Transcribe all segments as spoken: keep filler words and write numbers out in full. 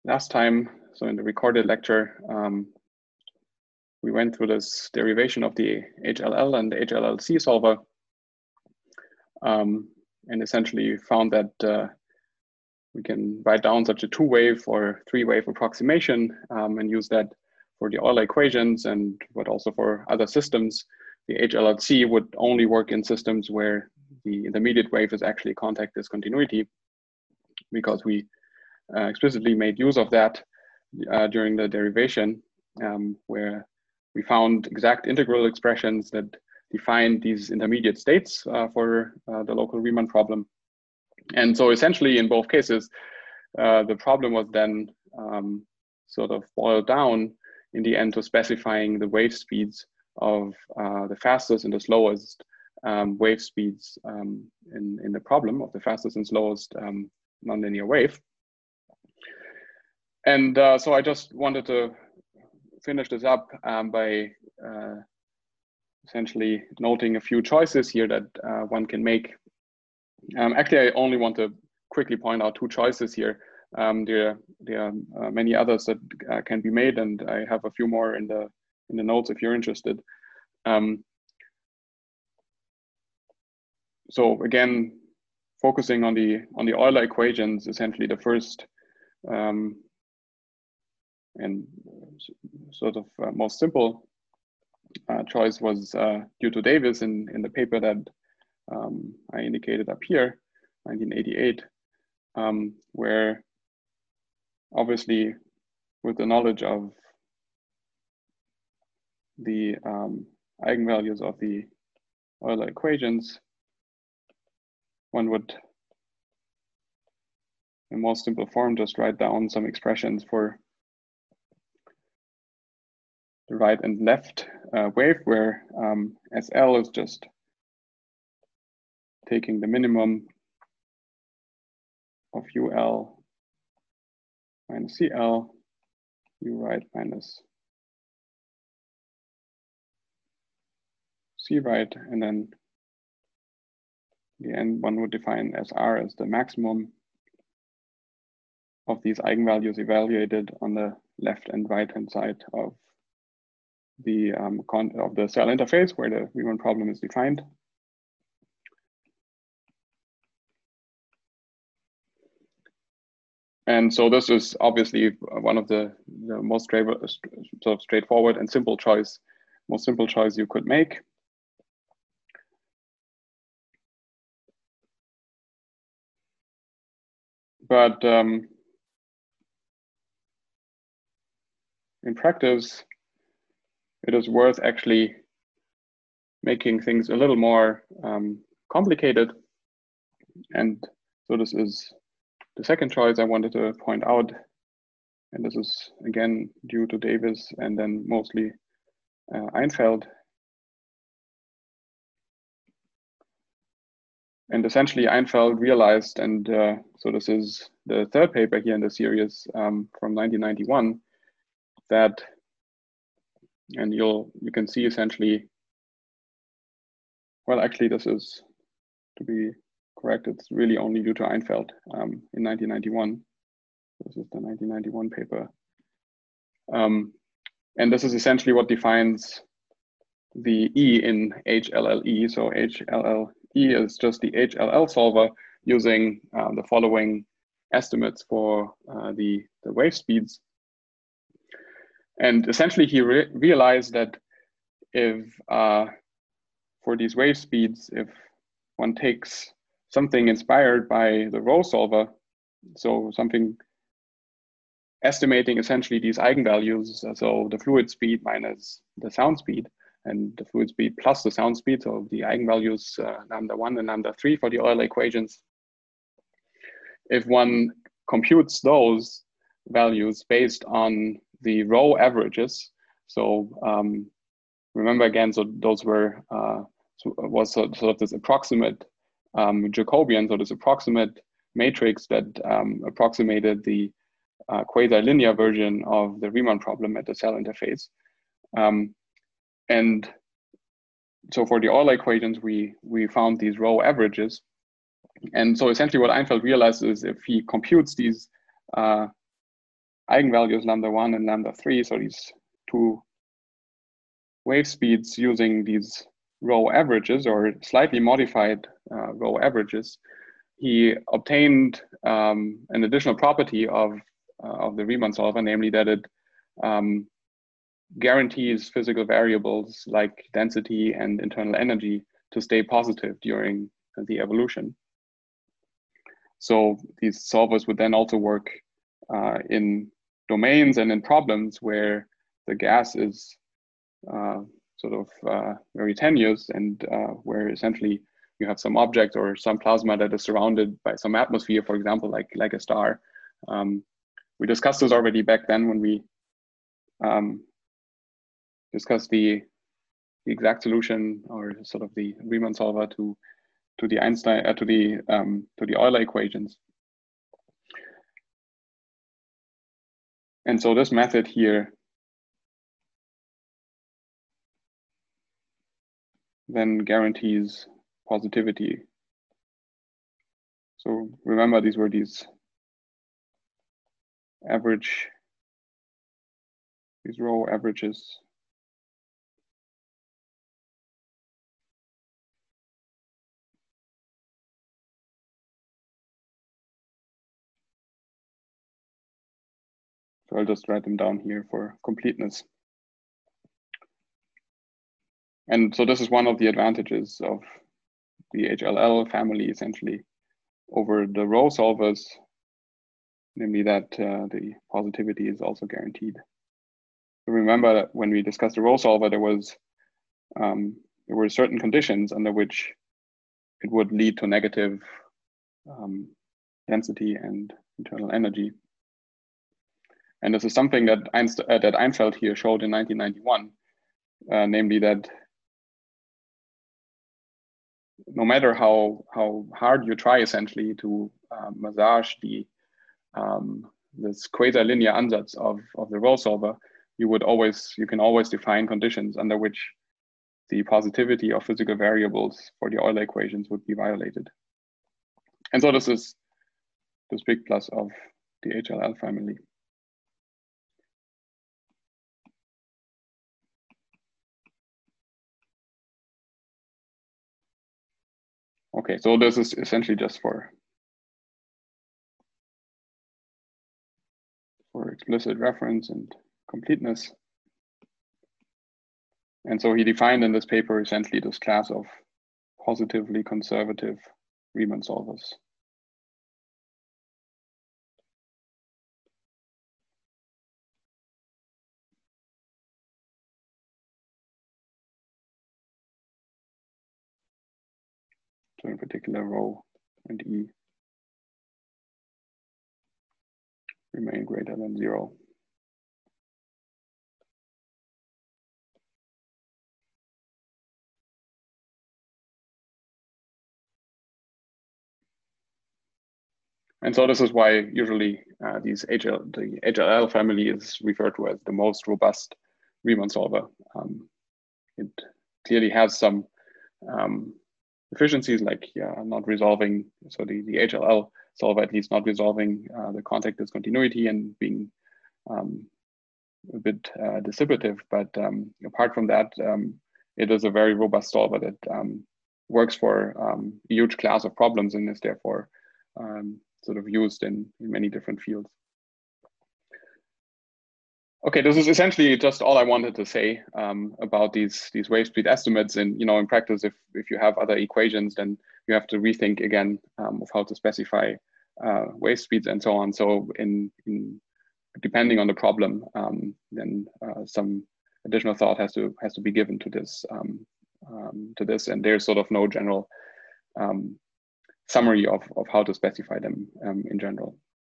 last time, so in the recorded lecture, um, we went through this derivation of the H L L and the H L L C solver, um, and essentially found that uh, we can write down such a two-wave or three-wave approximation um, and use that for the Euler equations, and but also for other systems. The H L L C would only work in systems where the intermediate wave is actually contact discontinuity, because we uh, explicitly made use of that uh, during the derivation, um, where we found exact integral expressions that define these intermediate states uh, for uh, the local Riemann problem. And so essentially in both cases, uh, the problem was then um, sort of boiled down in the end to specifying the wave speeds of uh, the fastest and the slowest um, wave speeds um, in, in the problem of the fastest and slowest um, nonlinear wave. And uh, so I just wanted to finish this up um, by uh, essentially noting a few choices here that uh, one can make. Um, actually, I only want to quickly point out two choices here. Um, there, there are uh, many others that uh, can be made, and I have a few more in the in the notes if you're interested. Um, so again, focusing on the on the Euler equations, essentially the first um, and sort of uh, most simple uh, choice was uh, due to Davis in in the paper that um, I indicated up here, nineteen eighty-eight, um, where obviously with the knowledge of the um, eigenvalues of the Euler equations, one would, in most simple form, just write down some expressions for the right and left uh, wave, where um, S L is just taking the minimum of U L minus C L, U right minus C right, and then in the end one would define S R as the maximum of these eigenvalues evaluated on the left and right hand side of the um, con of the cell interface where the Riemann problem is defined. And so this is obviously one of the, the most straight, sort of straightforward and simple choice, most simple choice you could make. But um, in practice, it is worth actually making things a little more um, complicated. And so this is the second choice I wanted to point out. And this is again due to Davis and then mostly uh, Einfeld. And essentially Einfeld realized, and uh, so this is the third paper here in the series um, from nineteen ninety-one, that, and you'll you can see essentially, well, actually this is, to be correct, it's really only due to Einfeld um, in nineteen ninety-one. This is the nineteen ninety-one paper. Um, and this is essentially what defines the E in H L L E. So H L L E is just the H L L solver using uh, the following estimates for uh, the, the wave speeds. And essentially he re realized that if uh, for these wave speeds, if one takes something inspired by the Rho solver, so something estimating essentially these eigenvalues, so the fluid speed minus the sound speed, and the fluid speed plus the sound speed, so the eigenvalues uh, lambda one and lambda three for the Euler equations. If one computes those values based on the Rho averages, so um, remember again, so those were uh, so was sort of this approximate um, Jacobian, so this approximate matrix that um, approximated the uh, quasi-linear version of the Riemann problem at the cell interface. Um, and so for the Euler equations, we, we found these Rho averages. And so essentially what Einfeld realized is if he computes these uh, eigenvalues lambda one and lambda three, so these two wave speeds using these row averages or slightly modified uh, row averages, he obtained um, an additional property of, uh, of the Riemann solver, namely that it um, guarantees physical variables like density and internal energy to stay positive during the evolution. So these solvers would then also work uh, in domains and in problems where the gas is uh, sort of uh, very tenuous and uh, where essentially you have some object or some plasma that is surrounded by some atmosphere, for example, like, like a star. Um, we discussed this already back then when we um, discussed the, the exact solution or sort of the Riemann solver to to the Einstein uh, to the um, to the Euler equations. And so this method here then guarantees positivity. So remember, these were these average, these row averages. So I'll just write them down here for completeness. And so this is one of the advantages of the H L L family, essentially, over the row solvers, namely that uh, the positivity is also guaranteed. So remember that when we discussed the row solver, there was um, there were certain conditions under which it would lead to negative um, density and internal energy. And this is something that Einst uh, that Einfeld here showed in nineteen ninety-one, uh, namely that no matter how how hard you try essentially to uh, massage the um, this quasi-linear ansatz of of the row solver, you would always you can always define conditions under which the positivity of physical variables for the Euler equations would be violated. And so this is this big plus of the H L L family. Okay, so this is essentially just for for explicit reference and completeness. And so he defined in this paper essentially this class of positively conservative Riemann solvers. So in particular, rho and E remain greater than zero. And so this is why usually uh, these H L, the H L L family is referred to as the most robust Riemann solver. Um, it clearly has some um, efficiencies like yeah, not resolving, so the, the H L L solver at least not resolving uh, the contact discontinuity and being um, a bit uh, dissipative. But um, apart from that, um, it is a very robust solver that um, works for um, a huge class of problems and is therefore um, sort of used in, in many different fields. Okay, this is essentially just all I wanted to say um, about these these wave speed estimates. And you know, in practice, if if you have other equations, then you have to rethink again um, of how to specify uh, wave speeds and so on. So in, in depending on the problem, um, then uh, some additional thought has to has to be given to this um, um, to this. And there's sort of no general um, summary of, of how to specify them um, in general.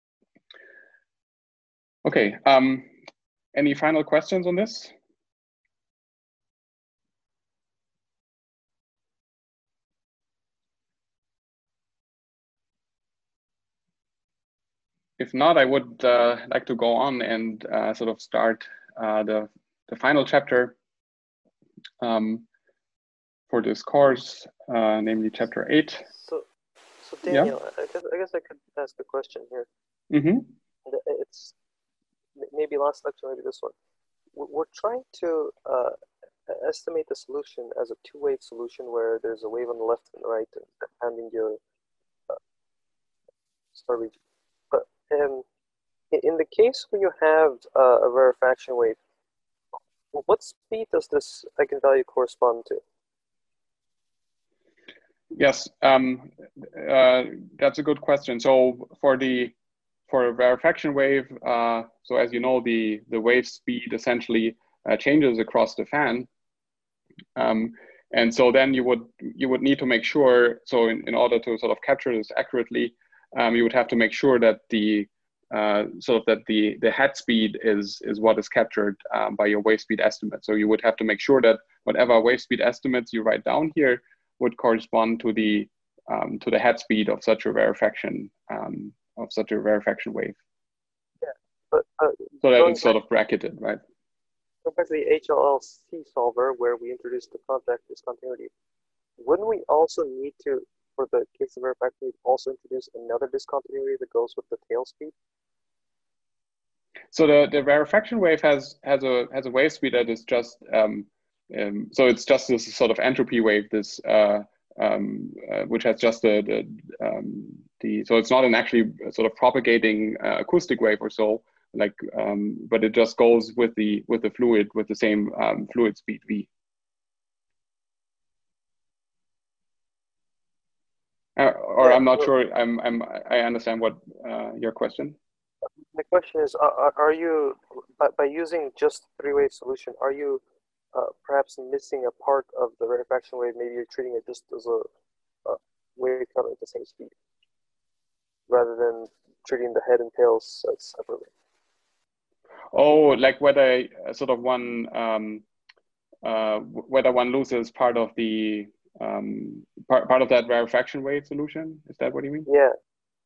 Okay, um, any final questions on this? If not, I would uh, like to go on and uh, sort of start uh, the, the final chapter um, for this course, uh, namely chapter eight. So, so Daniel, yeah? I, guess, I guess I could ask a question here. Mm-hmm. It's maybe last lecture, maybe this one. We're trying to uh, estimate the solution as a two-wave solution where there's a wave on the left and the right handing your uh, star region. But um, in the case when you have uh, a rarefaction wave, what speed does this eigenvalue correspond to? Yes, um, uh, that's a good question. So for the for a rarefaction wave, uh, so as you know, the the wave speed essentially uh, changes across the fan, um, and so then you would you would need to make sure. So in, in order to sort of capture this accurately, um, you would have to make sure that the uh, sort of that the the head speed is is what is captured um, by your wave speed estimate. So you would have to make sure that whatever wave speed estimates you write down here would correspond to the um, to the head speed of such a rarefaction um, of such a rarefaction wave. Yeah, but uh, so that it's sort of bracketed, right? Go back to the H L L C solver where we introduced the contact discontinuity. Wouldn't we also need to, for the case of rarefaction, also introduce another discontinuity that goes with the tail speed? So the, the rarefaction wave has has a has a wave speed that is just um, um, so it's just this sort of entropy wave, this uh, um, uh, which has just the the, um, the so it's not an actually sort of propagating uh, acoustic wave or so, like um, but it just goes with the with the fluid with the same um, fluid speed v. Uh, or yeah, I'm not well, sure. I'm I'm I understand what uh, your question. My question is: Are, are you by, by using just three-wave solution? Are you uh, perhaps missing a part of the rarefaction wave? Maybe you're treating it just as a, a wave coming at the same speed, rather than treating the head and tails separately. Oh, like whether uh, sort of one um, uh, whether one loses part of the um, part part of that rarefaction wave solution. Is that what you mean? Yeah.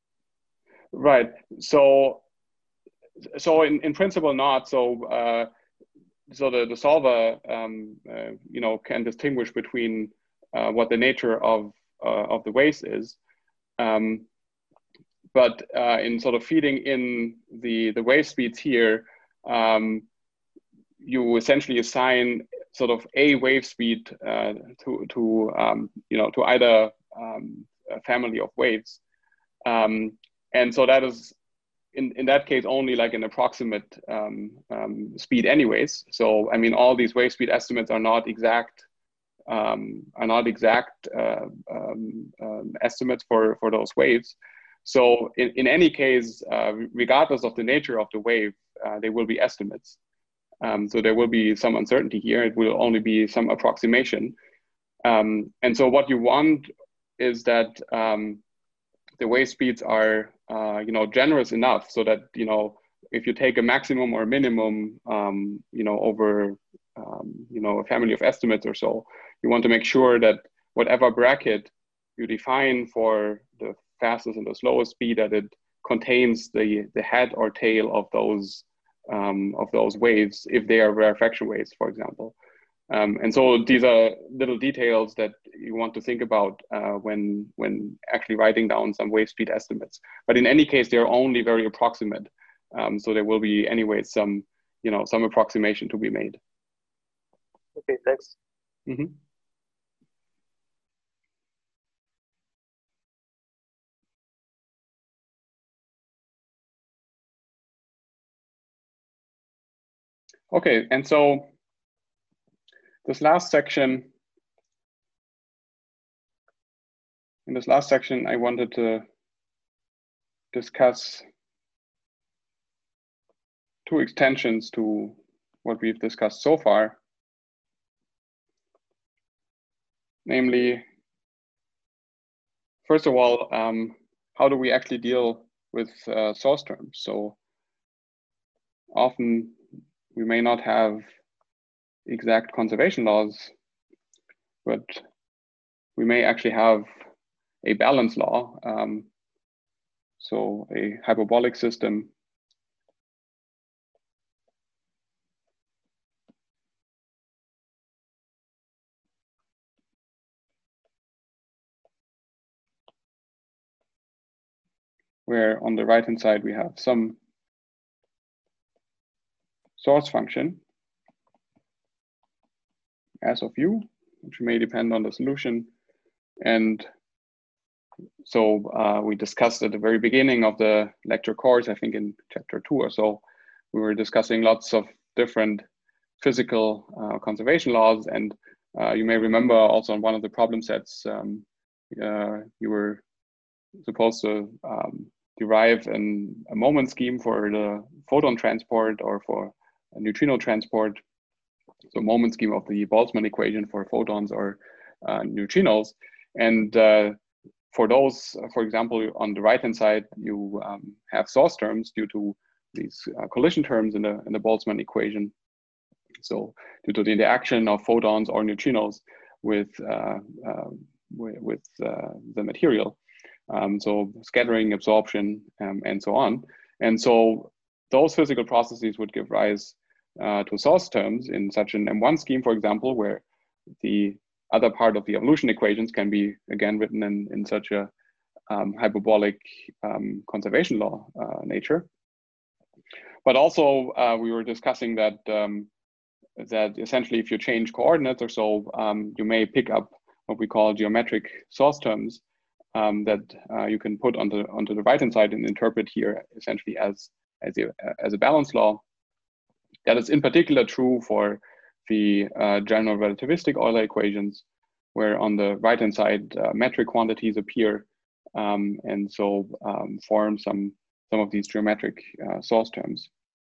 Right. So so in, in principle not. So uh, so the the solver um, uh, you know can distinguish between uh, what the nature of uh, of the waves is. Um, but uh, in sort of feeding in the the wave speeds here, um, you essentially assign sort of a wave speed uh, to to um, you know to either um, a family of waves, um, and so that is in in that case only like an approximate um, um, speed, anyways. So I mean, all these wave speed estimates are not exact um, are not exact uh, um, um, estimates for for those waves. So in in any case, uh, regardless of the nature of the wave, uh, they will be estimates. Um, so there will be some uncertainty here. It will only be some approximation. Um, and so what you want is that um, the wave speeds are, uh, you know, generous enough so that, you know, if you take a maximum or a minimum, um, you know, over, um, you know, a family of estimates or so, you want to make sure that whatever bracket you define for the fastest and the slowest speed, that it contains the, the head or tail of those Um, of those waves if they are rarefaction waves, for example. Um, and so these are little details that you want to think about uh, when when actually writing down some wave speed estimates. But in any case, they're only very approximate. Um, so there will be anyway some, you know, some approximation to be made. Okay, thanks. Mm-hmm. Okay, and so this last section, in this last section, I wanted to discuss two extensions to what we've discussed so far. Namely, first of all, um, how do we actually deal with uh, source terms? So often we may not have exact conservation laws, but we may actually have a balance law. Um, so a hyperbolic system where on the right-hand side we have some source function S of u, which may depend on the solution. And so uh, we discussed at the very beginning of the lecture course, I think in chapter two or so, we were discussing lots of different physical uh, conservation laws. And uh, you may remember also on one of the problem sets, um, uh, you were supposed to um, derive an, a moment scheme for the photon transport or for a neutrino transport. So moment scheme of the Boltzmann equation for photons or uh, neutrinos. And uh, for those, for example, on the right-hand side, you um, have source terms due to these uh, collision terms in the, in the Boltzmann equation. So due to the interaction of photons or neutrinos with, uh, uh, with, with uh, the material. Um, so scattering, absorption, um, and so on. And so those physical processes would give rise uh, to source terms in such an M one scheme, for example, where the other part of the evolution equations can be, again, written in, in such a um, hyperbolic um, conservation law uh, nature. But also, uh, we were discussing that, um, that essentially if you change coordinates or so, um, you may pick up what we call geometric source terms um, that uh, you can put onto, onto the right-hand side and interpret here essentially as, as, a, as a balance law. That is in particular true for the uh, general relativistic Euler equations, where on the right-hand side, uh, metric quantities appear um, and so um, form some, some of these geometric uh, source terms.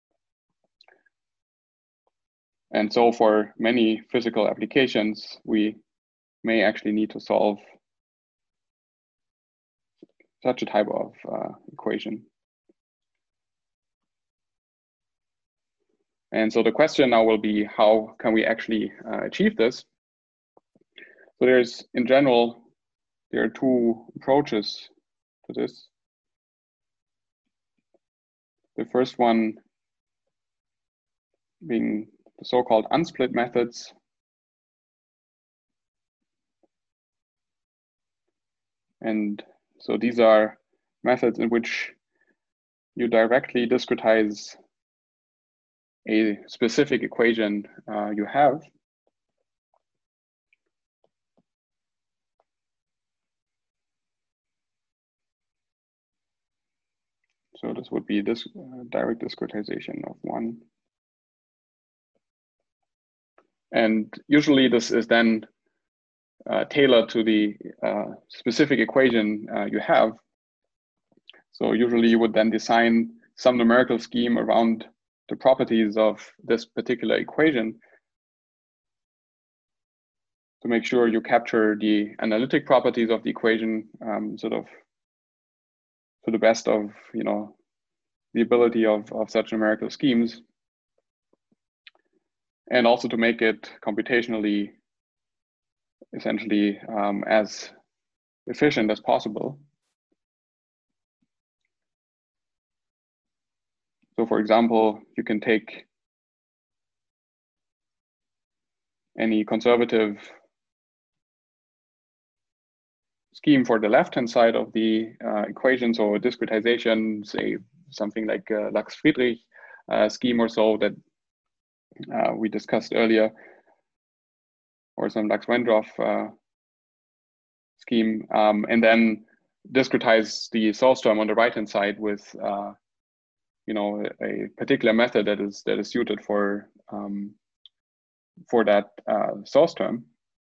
And so for many physical applications, we may actually need to solve such a type of uh, equation. And so the question now will be, how can we actually uh, achieve this? So there's, in general, there are two approaches to this. The first one being the so-called unsplit methods. And so these are methods in which you directly discretize a specific equation uh, you have. So this would be this uh, direct discretization of one. And usually this is then uh, tailored to the uh, specific equation uh, you have. So usually you would then design some numerical scheme around the properties of this particular equation to make sure you capture the analytic properties of the equation um, sort of to the best of, you know, the ability of, of such numerical schemes, and also to make it computationally essentially um, as efficient as possible. So for example, you can take any conservative scheme for the left-hand side of the uh, equation, so a discretization, say something like a Lax-Friedrich uh, scheme or so that uh, we discussed earlier, or some Lax-Wendroff uh, scheme, um, and then discretize the source term on the right-hand side with uh, you know, a, a particular method that is that is suited for um, for that uh, source term.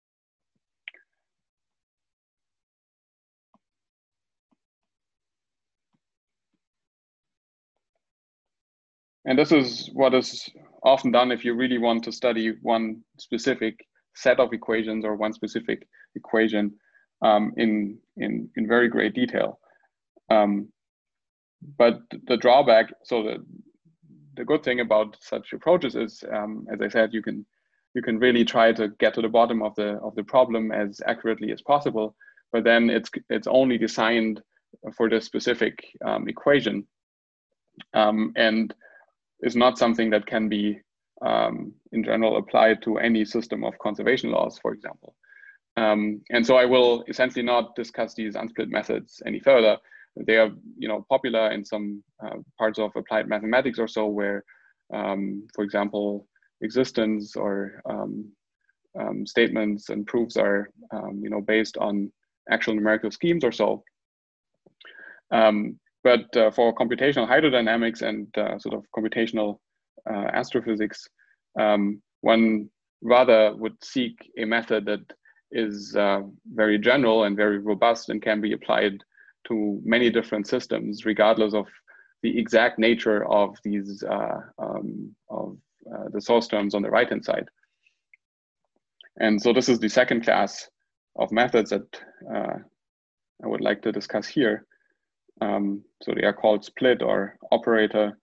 And this is what is often done if you really want to study one specific set of equations or one specific equation um, in, in, in very great detail. Um, but the drawback, so the, the good thing about such approaches is, um, as I said, you can, you can really try to get to the bottom of the, of the problem as accurately as possible, but then it's, it's only designed for this specific um, equation. Um, and is not something that can be, um, in general, applied to any system of conservation laws, for example. Um, and so I will essentially not discuss these unsplit methods any further. They are, you know, popular in some uh, parts of applied mathematics or so, where um, for example, existence or um, um, statements and proofs are um, you know, based on actual numerical schemes or so. Um, but uh, for computational hydrodynamics and uh, sort of computational uh, astrophysics, um, one rather would seek a method that is uh, very general and very robust and can be applied to many different systems, regardless of the exact nature of these uh, um, of uh, the source terms on the right-hand side. And so this is the second class of methods that uh, I would like to discuss here. Um, so they are called split or operator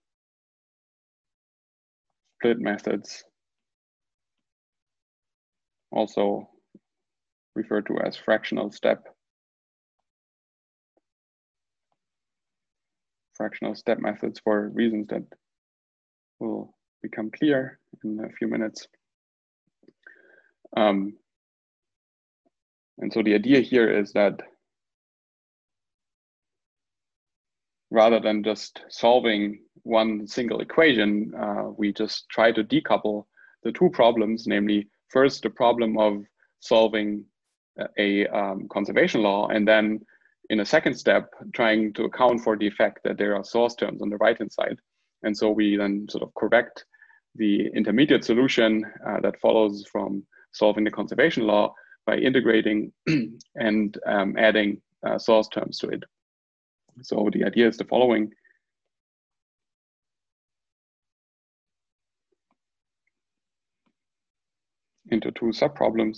split methods, also referred to as fractional step. Fractional step methods for reasons that will become clear in a few minutes. Um, and so the idea here is that rather than just solving one single equation, uh, we just try to decouple the two problems, namely first the problem of solving a um, conservation law, and then in a second step, trying to account for the effect that there are source terms on the right-hand side. And so we then sort of correct the intermediate solution uh, that follows from solving the conservation law by integrating and um, adding uh, source terms to it. So the idea is the following. Into two subproblems.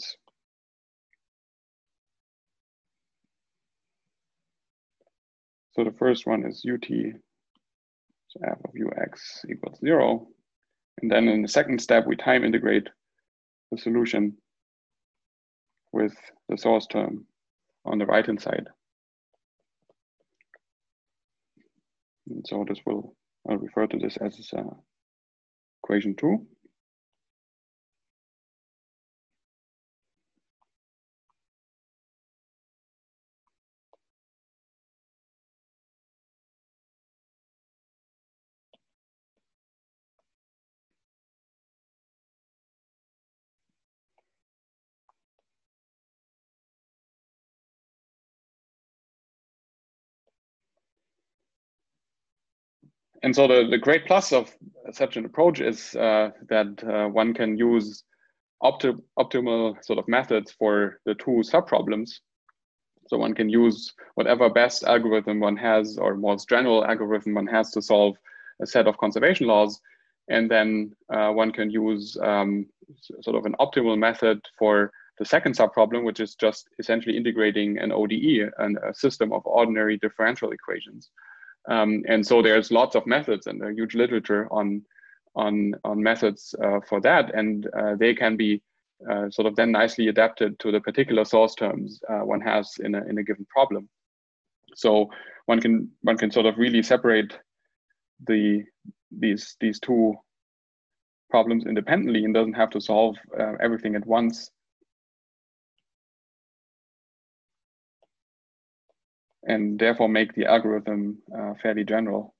So the first one is ut, so f of ux equals zero. And then in the second step, we time integrate the solution with the source term on the right-hand side. And so this will, I'll refer to this as uh, equation two. And so the, the great plus of such an approach is uh, that uh, one can use opti optimal sort of methods for the two subproblems. So one can use whatever best algorithm one has or most general algorithm one has to solve a set of conservation laws. And then uh, one can use um, sort of an optimal method for the second subproblem, which is just essentially integrating an O D E, and a system of ordinary differential equations. Um, and so there's lots of methods and a huge literature on, on, on methods uh, for that. And uh, they can be uh, sort of then nicely adapted to the particular source terms uh, one has in a, in a given problem. So one can, one can sort of really separate the, these, these two problems independently and doesn't have to solve uh, everything at once. And therefore make the algorithm uh, fairly general.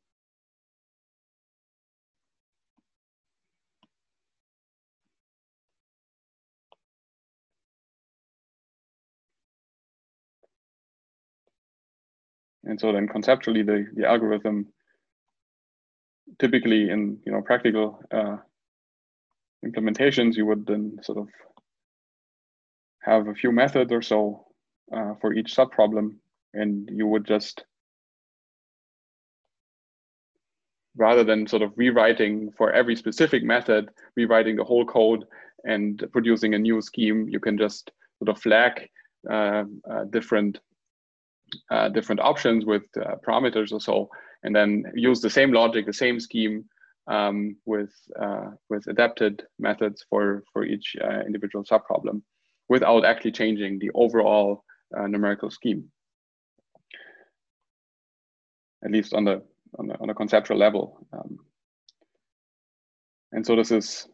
And so then conceptually, the, the algorithm typically in you know practical uh, implementations, you would then sort of have a few methods or so uh, for each subproblem, and you would just, rather than sort of rewriting for every specific method, rewriting the whole code and producing a new scheme, you can just sort of flag uh, uh, different uh, different options with uh, parameters or so, and then use the same logic, the same scheme um, with uh, with adapted methods for for each uh, individual subproblem, without actually changing the overall uh, numerical scheme, at least on the on a, on a conceptual level. Um, and so this is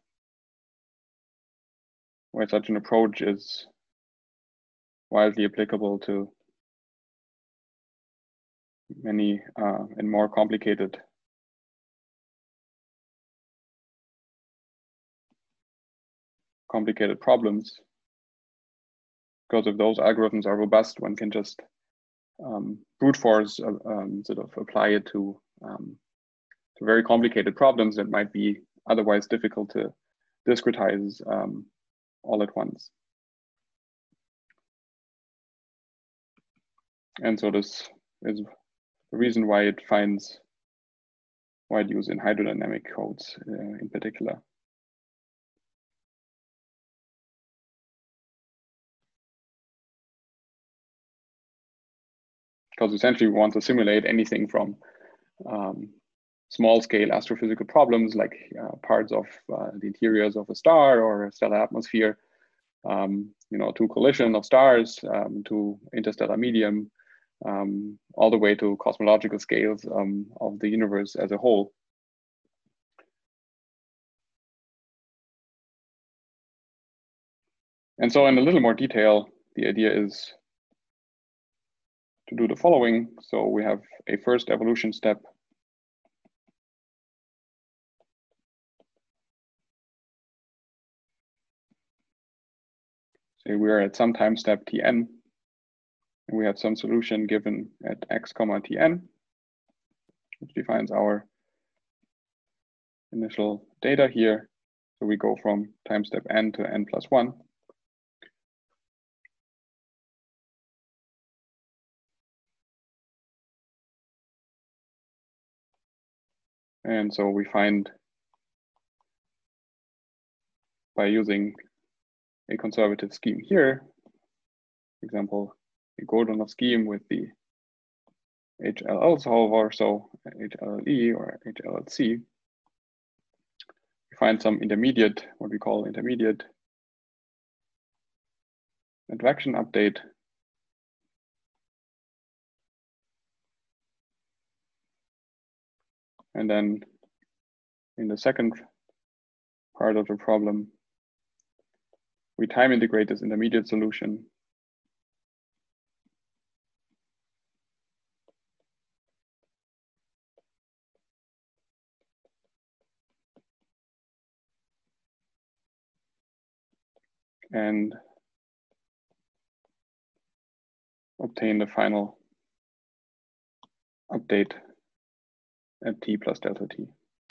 where such an approach is widely applicable to many uh, and more complicated complicated problems. Because if those algorithms are robust, one can just um, brute force uh, um, sort of apply it to, um, to very complicated problems that might be otherwise difficult to discretize um, all at once. And so this is the reason why it finds wide use in hydrodynamic codes uh, in particular. Because essentially we want to simulate anything from um, small scale astrophysical problems like uh, parts of uh, the interiors of a star or a stellar atmosphere, um, you know, to collision of stars, um, to interstellar medium, um, all the way to cosmological scales um, of the universe as a whole. And so in a little more detail, the idea is to do the following. So we have a first evolution step. Say we're at some time step Tn, and we have some solution given at x comma Tn, which defines our initial data here. So we go from time step n to n plus one. And so we find, by using a conservative scheme here, for example, a Godunov scheme with the H L L solver, so H L L E or H L L C, we find some intermediate, what we call intermediate advection update. And then in the second part of the problem, we time integrate this intermediate solution and obtain the final update at t plus delta t.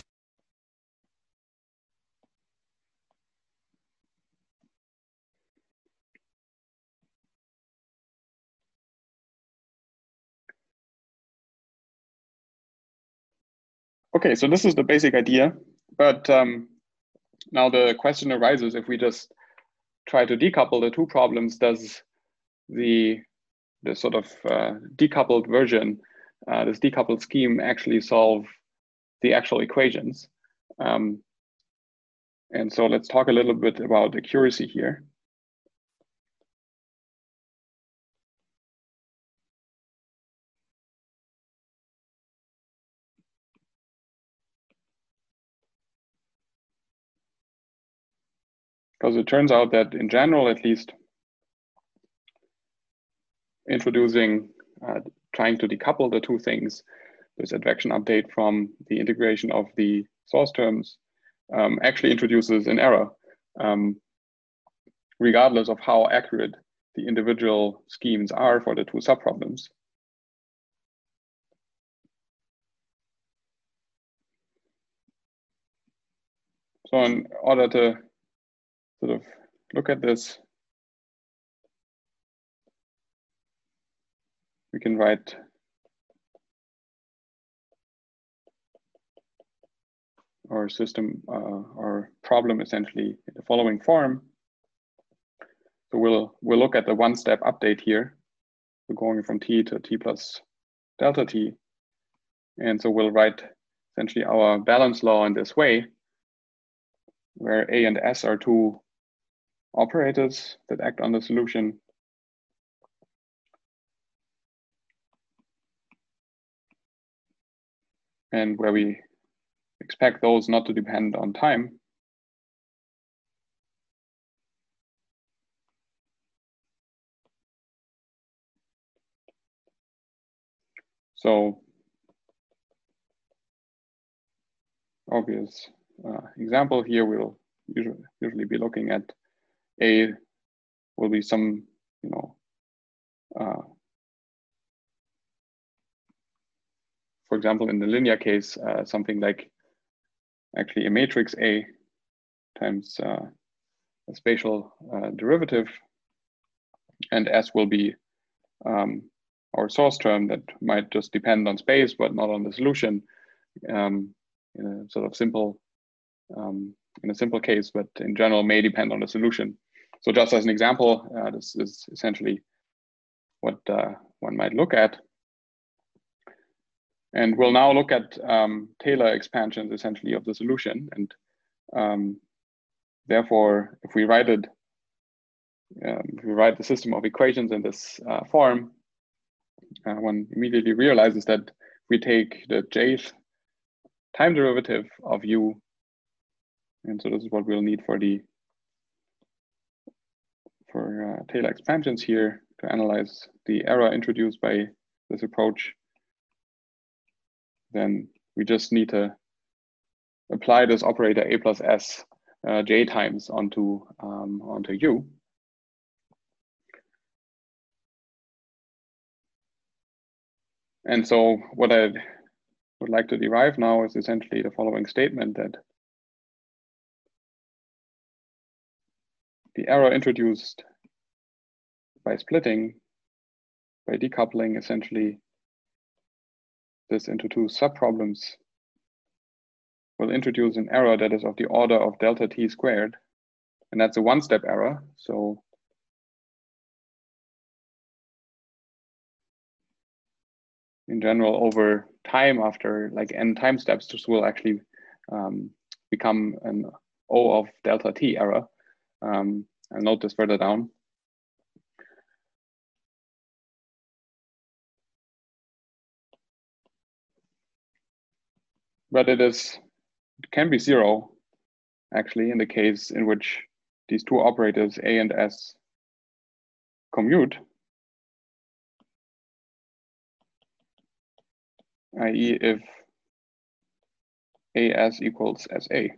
Okay, so this is the basic idea, but um, now the question arises, if we just try to decouple the two problems, does the, the sort of uh, decoupled version, uh, this decoupled scheme actually solve the actual equations? Um, and so let's talk a little bit about accuracy here. Because it turns out that in general, at least, introducing, uh, trying to decouple the two things, this advection update from the integration of the source terms, um, actually introduces an error, um, regardless of how accurate the individual schemes are for the two subproblems. So in order to sort of look at this, we can write our system, uh, our problem essentially in the following form. So we'll we'll look at the one-step update here. So going from t to t plus delta t. And so we'll write essentially our balance law in this way, where A and S are two operators that act on the solution. And where we expect those not to depend on time. So obvious uh, example here, we'll usually, usually be looking at A will be some, you know, uh, for example, in the linear case, uh, something like actually a matrix A times uh, a spatial uh, derivative, and S will be um, our source term that might just depend on space, but not on the solution um, in a sort of simple, um, in a simple case, but in general may depend on the solution. So just as an example, uh, this is essentially what uh, one might look at. And we'll now look at um, Taylor expansions essentially of the solution. And um, therefore, if we write it, um, if we write the system of equations in this uh, form, uh, one immediately realizes that we take the jth time derivative of u, and so this is what we'll need for the for uh, Taylor expansions here to analyze the error introduced by this approach. Then we just need to apply this operator a plus s uh, j times onto um, onto u. And so what I would like to derive now is essentially the following statement, that the error introduced by splitting, by decoupling essentially this into two subproblems, will introduce an error that is of the order of delta t squared. And that's a one-step error. So in general, over time, after like n time steps, this will actually um, become an O of delta t error. Um, I'll note this further down. But it is, it can be zero, actually, in the case in which these two operators, A and S, commute, that is if A S equals S A.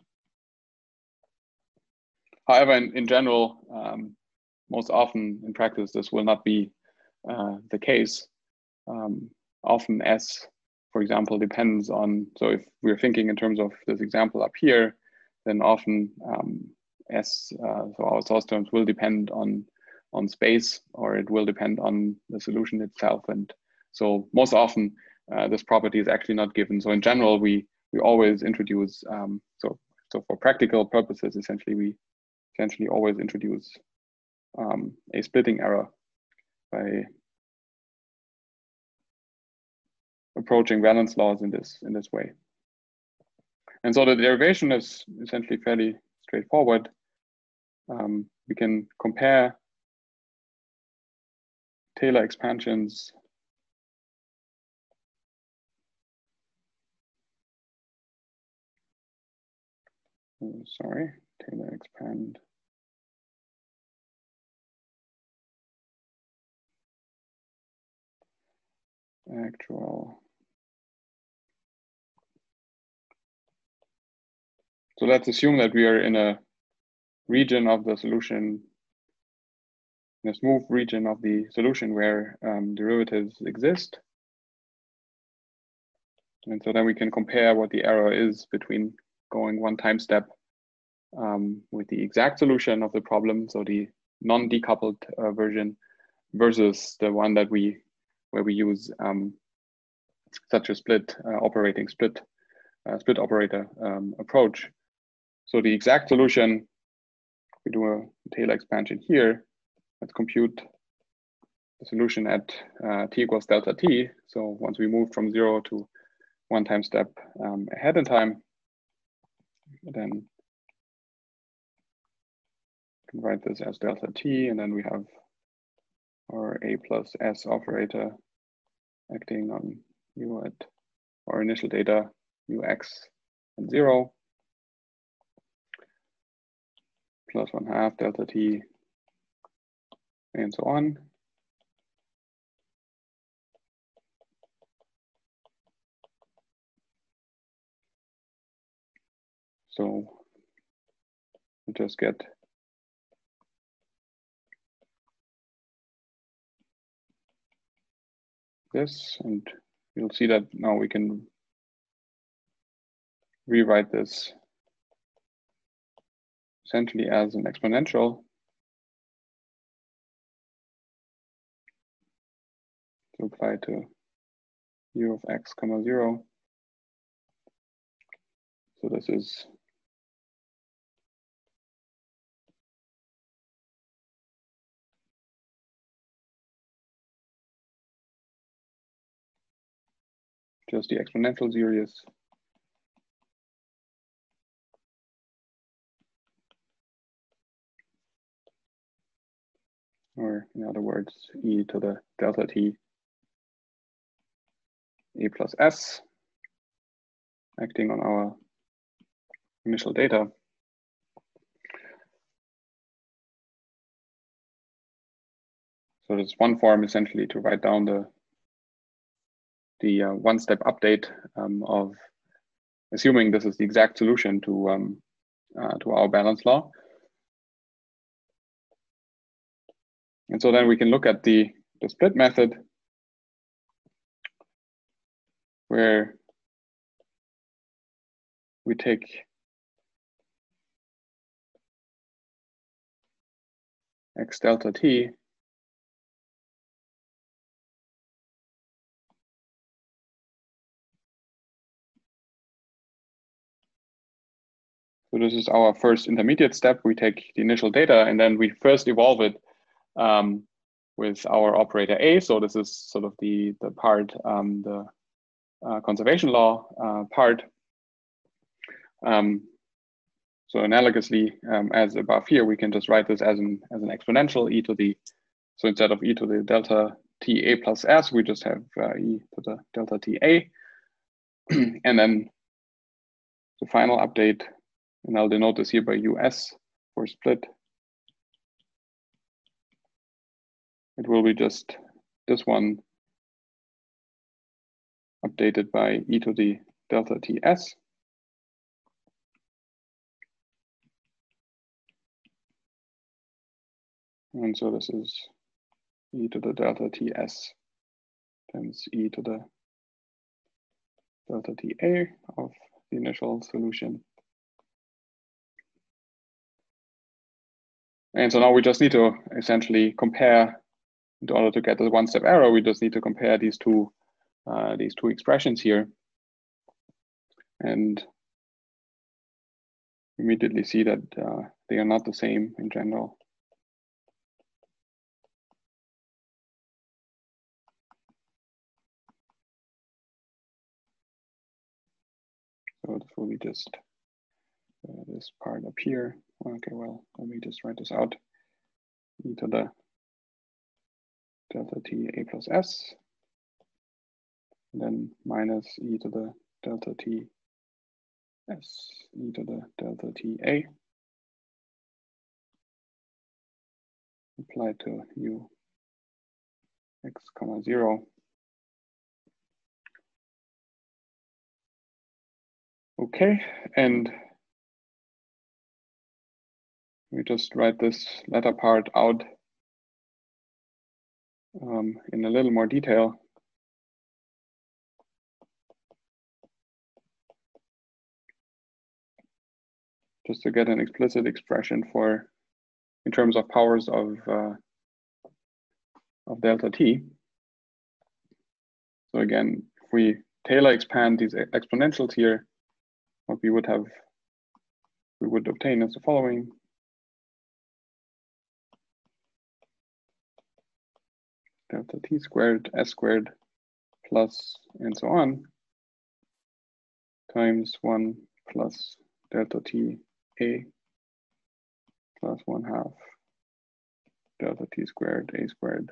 However, in, in general, um, most often in practice, this will not be uh, the case. Um, often S, for example, depends on, so if we're thinking in terms of this example up here, then often um, S, uh, so our source terms will depend on, on space, or it will depend on the solution itself. And so most often uh, this property is actually not given. So in general, we, we always introduce, um, so, so for practical purposes, essentially, we essentially always introduce um, a splitting error by approaching valence laws in this in this way. And so the derivation is essentially fairly straightforward. Um, we can compare Taylor expansions oh, sorry, Taylor expand actual. So let's assume that we are in a region of the solution, in a smooth region of the solution where um, derivatives exist. And so then we can compare what the error is between going one time step um, with the exact solution of the problem, so the non-decoupled uh, version, versus the one that we, where we use um, such a split uh, operating split, uh, split operator um, approach. So the exact solution, we do a Taylor expansion here. Let's compute the solution at uh, t equals delta t. So once we move from zero to one time step um, ahead in time, then can write this as delta t, and then we have our a plus s operator acting on u at our initial data ux and zero, plus one half delta t, and so on. So we just get this, and you'll see that now we can rewrite this essentially as an exponential. To apply to u of x comma zero. So this is just the exponential series. Or in other words, e to the delta t a plus s, acting on our initial data. So there's one form essentially to write down the the uh, one-step update um, of assuming this is the exact solution to um, uh, to our balance law. And so then we can look at the the split method, where we take x delta t So this is our first intermediate step. We take the initial data and then we first evolve it um, with our operator A. So this is sort of the, the part, um, the uh, conservation law uh, part. Um, so analogously, um, as above here, we can just write this as an, as an exponential e to the, so instead of e to the delta t a plus s, we just have uh, e to the delta t a. And then the final update, and I'll denote this here by us for split. It will be just this one updated by e to the delta ts. And so this is e to the delta ts times e to the delta ta of the initial solution. And so now we just need to essentially compare, in order to get the one-step error, we just need to compare these two uh, these two expressions here, and immediately see that uh, they are not the same in general. So this will be just uh, this part up here. Okay, well, let me just write this out. E to the delta t a plus s, and then minus e to the delta t s, e to the delta t a, applied to u x comma zero. Okay, and we just write this latter part out um, in a little more detail. Just to get an explicit expression for, in terms of powers of, uh, of delta t. So again, if we Taylor expand these exponentials here, what we would have, we would obtain is the following. Delta t squared, s squared, plus, and so on, times one plus delta t a plus one half delta t squared, a squared,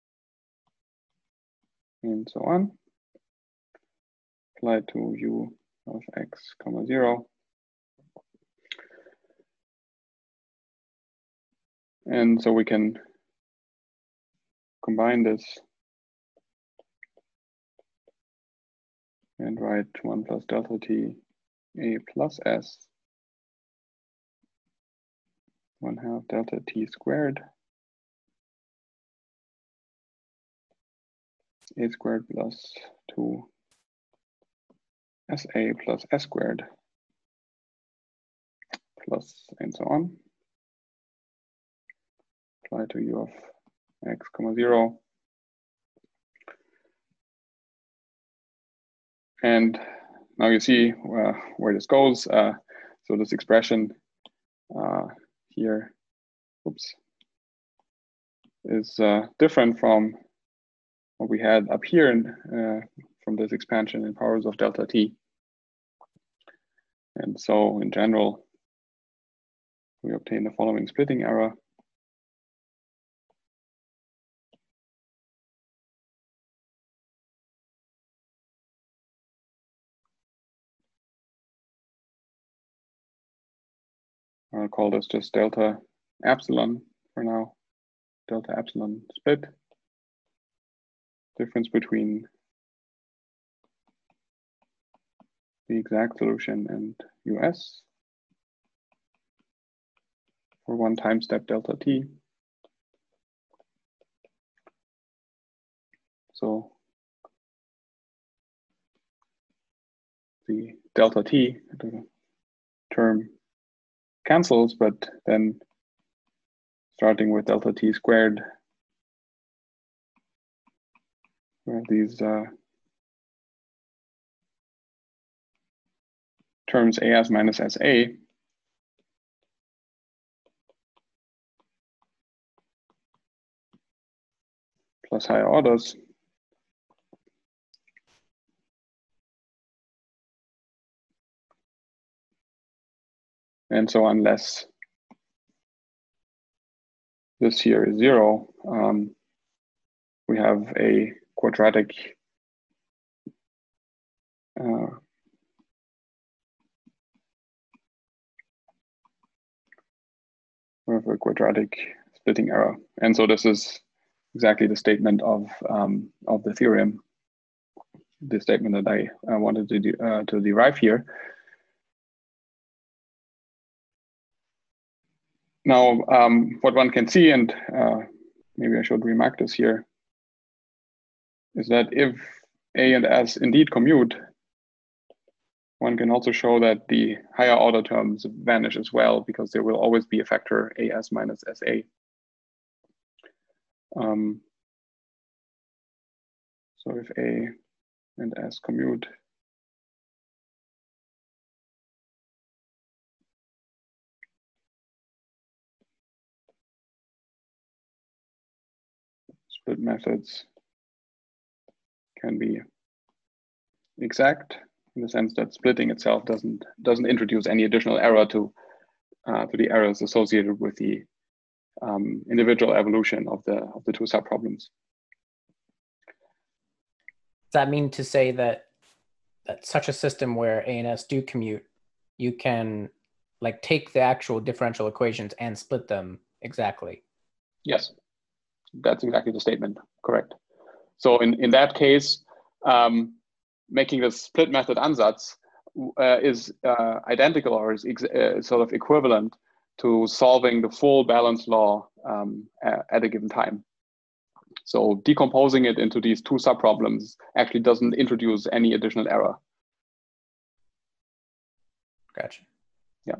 and so on, applied to u of x comma zero. And so we can combine this and write one plus delta t a plus s, one half delta t squared, a squared plus two sa plus s squared plus and so on. Apply to u of x comma zero. And now you see uh, where this goes. Uh, so this expression uh, here, oops, is uh, different from what we had up here in, uh, from this expansion in powers of delta t. And so in general, we obtain the following splitting error. I'll call this just delta epsilon for now. Delta epsilon split. Difference between the exact solution and U S for one time step delta t. So the delta t, the term cancels, but then starting with delta t squared, we have these uh, terms as minus sa plus higher orders. And so unless this here is zero, um, we have a quadratic uh, we have a quadratic splitting error. And so this is exactly the statement of um, of the theorem, the statement that I uh, wanted to, de uh, to derive here. Now, um, what one can see, and uh, maybe I should remark this here, is that if A and S indeed commute, one can also show that the higher order terms vanish as well, because there will always be a factor As minus Sa. Um, so if A and S commute, split methods can be exact in the sense that splitting itself doesn't doesn't introduce any additional error to uh, to the errors associated with the um, individual evolution of the of the two subproblems. Does that mean to say that that such a system where A and S do commute, you can like take the actual differential equations and split them exactly? Yes, that's exactly the statement. Correct. So in in that case, um, making the split method ansatz uh, is uh, identical or is uh, sort of equivalent to solving the full balance law um, at a given time. So decomposing it into these two subproblems actually doesn't introduce any additional error. Gotcha. Yeah.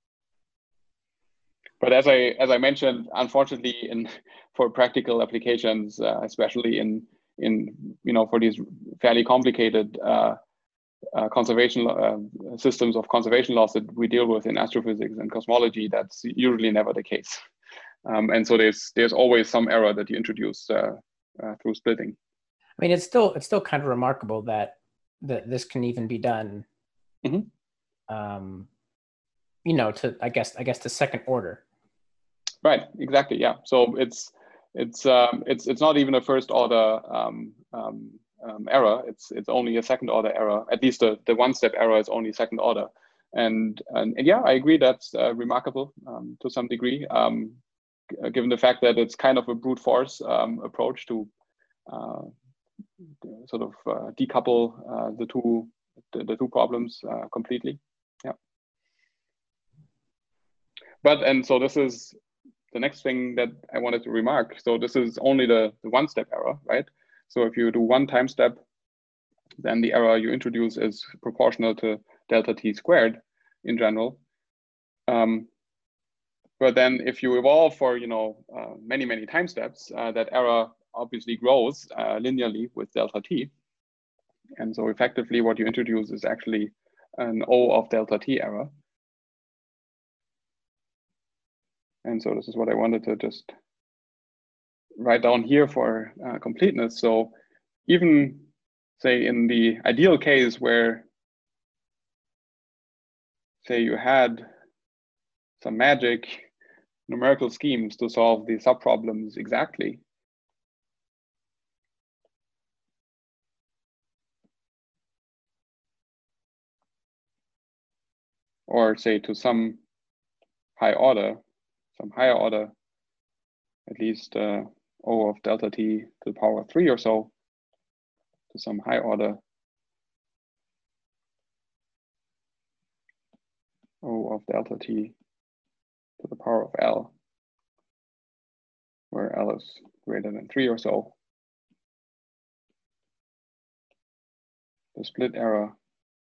But as I as I mentioned, unfortunately, in for practical applications, uh, especially in in you know for these fairly complicated uh, uh, conservation uh, systems of conservation laws that we deal with in astrophysics and cosmology, that's usually never the case. Um, and so there's there's always some error that you introduce uh, uh, through splitting. I mean, it's still it's still kind of remarkable that that this can even be done. Mm-hmm. um, you know, to I guess I guess to second order. Right. Exactly. Yeah. So it's it's um, it's it's not even a first order um, um, um, error. It's it's only a second order error. At least the the one step error is only second order. And and, and yeah, I agree that's uh, remarkable um, to some degree, um, given the fact that it's kind of a brute force um, approach to uh, sort of uh, decouple uh, the two the, the two problems uh, completely. Yeah. But and so this is the next thing that I wanted to remark. So this is only the, the one-step error, right? So if you do one time step, then the error you introduce is proportional to delta t squared in general. Um, but then if you evolve for you know uh, many, many time steps, uh, that error obviously grows uh, linearly with delta t. And so effectively what you introduce is actually an O of delta t error. And so this is what I wanted to just write down here for uh, completeness. So even say in the ideal case where say you had some magic numerical schemes to solve the subproblems exactly, or say to some high order, some higher order, at least uh, O of delta t to the power of three or so, to some high order O of delta t to the power of L, where L is greater than three or so. The split error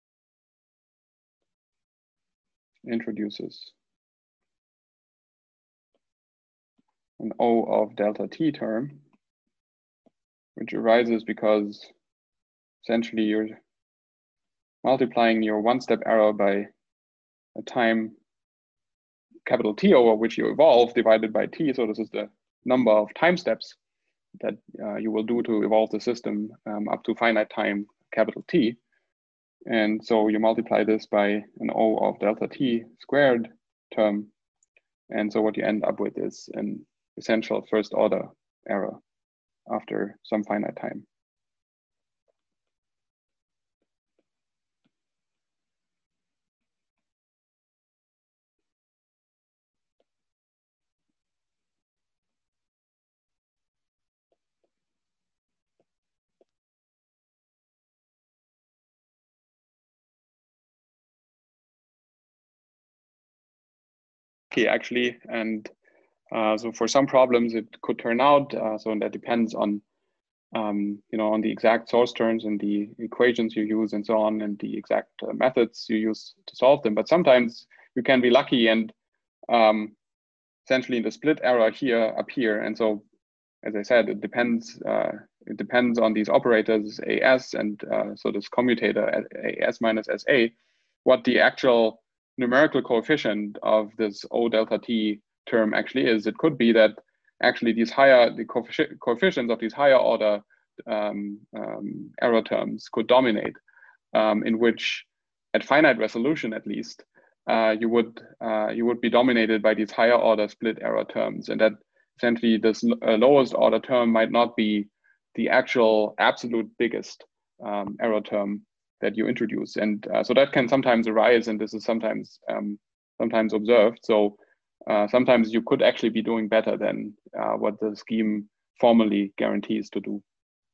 introduces an O of delta t term, which arises because essentially you're multiplying your one-step error by a time capital T over which you evolve divided by t. So this is the number of time steps that uh, you will do to evolve the system um, up to finite time capital T. And so you multiply this by an O of delta t squared term. And so what you end up with is an essential first order error after some finite time. Okay, actually, and uh, so for some problems it could turn out, uh, so that depends on um, you know, on the exact source terms and the equations you use and so on, and the exact uh, methods you use to solve them. But sometimes you can be lucky and um, essentially the split error here appear. And so, as I said, it depends. Uh, it depends on these operators A S and uh, so this commutator A S minus S A, what the actual numerical coefficient of this O delta T term actually is. It could be that actually these higher, the coefficients of these higher order um, um, error terms could dominate, um, in which at finite resolution at least, uh, you would uh, you would be dominated by these higher order split error terms, and that essentially this uh, lowest order term might not be the actual absolute biggest um, error term that you introduce. And uh, so that can sometimes arise, and this is sometimes um, sometimes observed. So uh, sometimes you could actually be doing better than uh, what the scheme formally guarantees to do.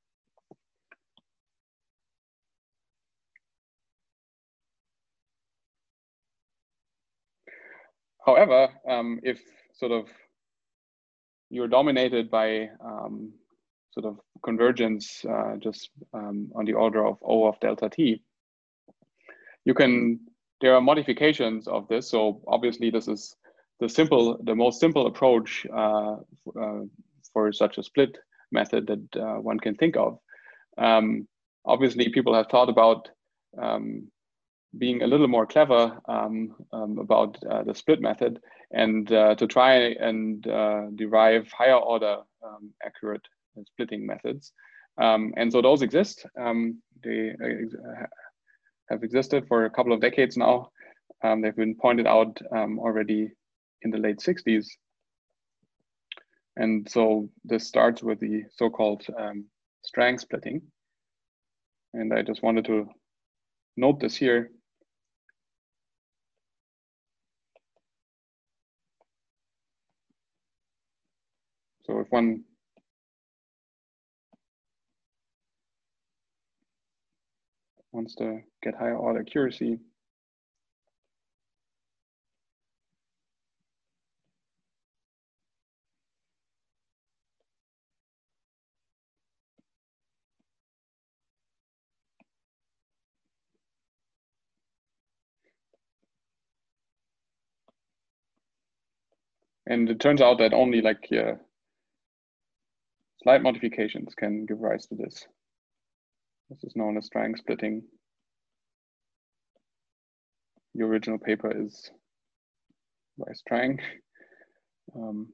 However, um, if sort of you're dominated by um, sort of convergence uh, just um, on the order of O of delta t, you can, there are modifications of this. So obviously this is the simple, the most simple approach uh, uh, for such a split method that uh, one can think of. Um, obviously people have thought about um, being a little more clever um, um, about uh, the split method and uh, to try and uh, derive higher order um, accurate splitting methods. Um, and so those exist. Um, they uh, have existed for a couple of decades now. Um, they've been pointed out um, already in the late sixties. And so this starts with the so-called um, Strang splitting. And I just wanted to note this here. So if one wants to get higher order accuracy, And it turns out that only like uh, slight modifications can give rise to this. This is known as triangle splitting. The original paper is by Strang. Um,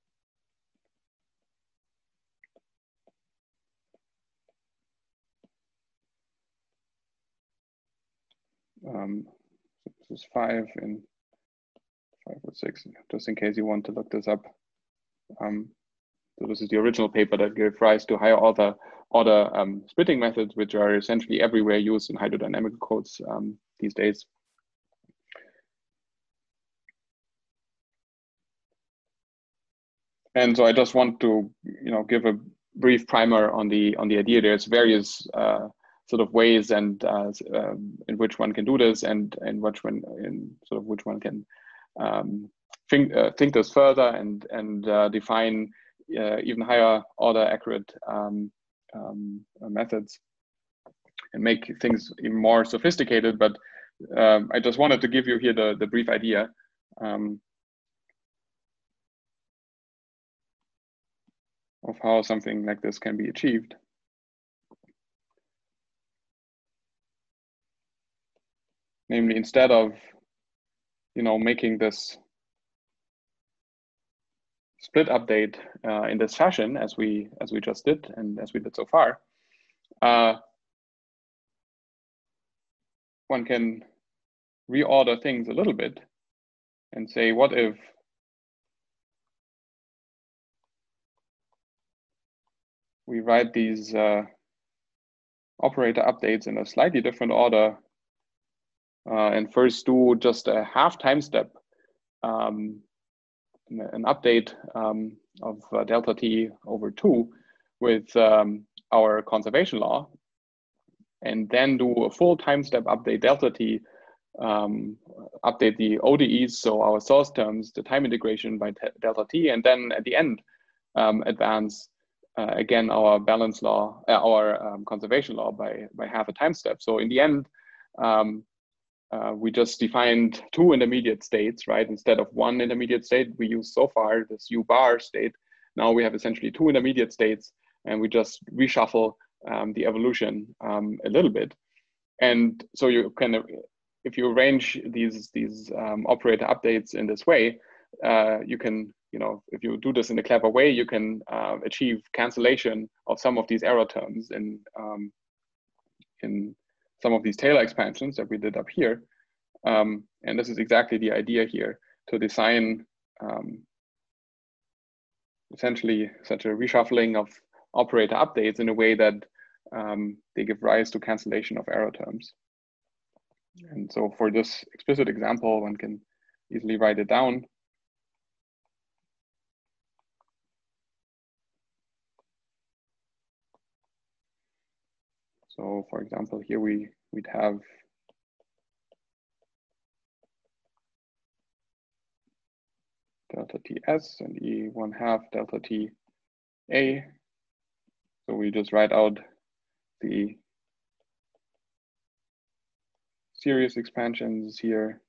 um, this is five and five or six, just in case you want to look this up. Um, so this is the original paper that gave rise to higher order order um, splitting methods, which are essentially everywhere used in hydrodynamic codes um, these days. And so I just want to, you know, give a brief primer on the on the idea. There's various uh, sort of ways and uh, um, in which one can do this, and in which one in sort of which one can um, think uh, think this further and and uh, define uh, even higher order accurate um, um, methods and make things even more sophisticated. But um, I just wanted to give you here the the brief idea. Um, of how something like this can be achieved. Namely, instead of, you know, making this split update uh, in this fashion as we as we just did and as we did so far, uh, one can reorder things a little bit and say, what if we write these uh, operator updates in a slightly different order uh, and first do just a half time step, um, an update um, of uh, delta t over two with um, our conservation law, and then do a full time step update delta t, um, update the O D Es, so our source terms, the time integration by delta t, and then at the end um, advance uh, again our balance law, uh, our um, conservation law by by half a time step. So in the end, um, uh, we just defined two intermediate states, right? Instead of one intermediate state we used so far, this U bar state. Now we have essentially two intermediate states, and we just reshuffle um, the evolution um, a little bit. And so you can, if you arrange these these um, operator updates in this way, uh, you can, you know, if you do this in a clever way, you can uh, achieve cancellation of some of these error terms in um, in some of these Taylor expansions that we did up here. Um, and this is exactly the idea here, to design um, essentially such a reshuffling of operator updates in a way that um, they give rise to cancellation of error terms. And so for this explicit example, one can easily write it down. So for example, here we, we'd have delta Ts and E one half delta T A. So we just write out the series expansions here.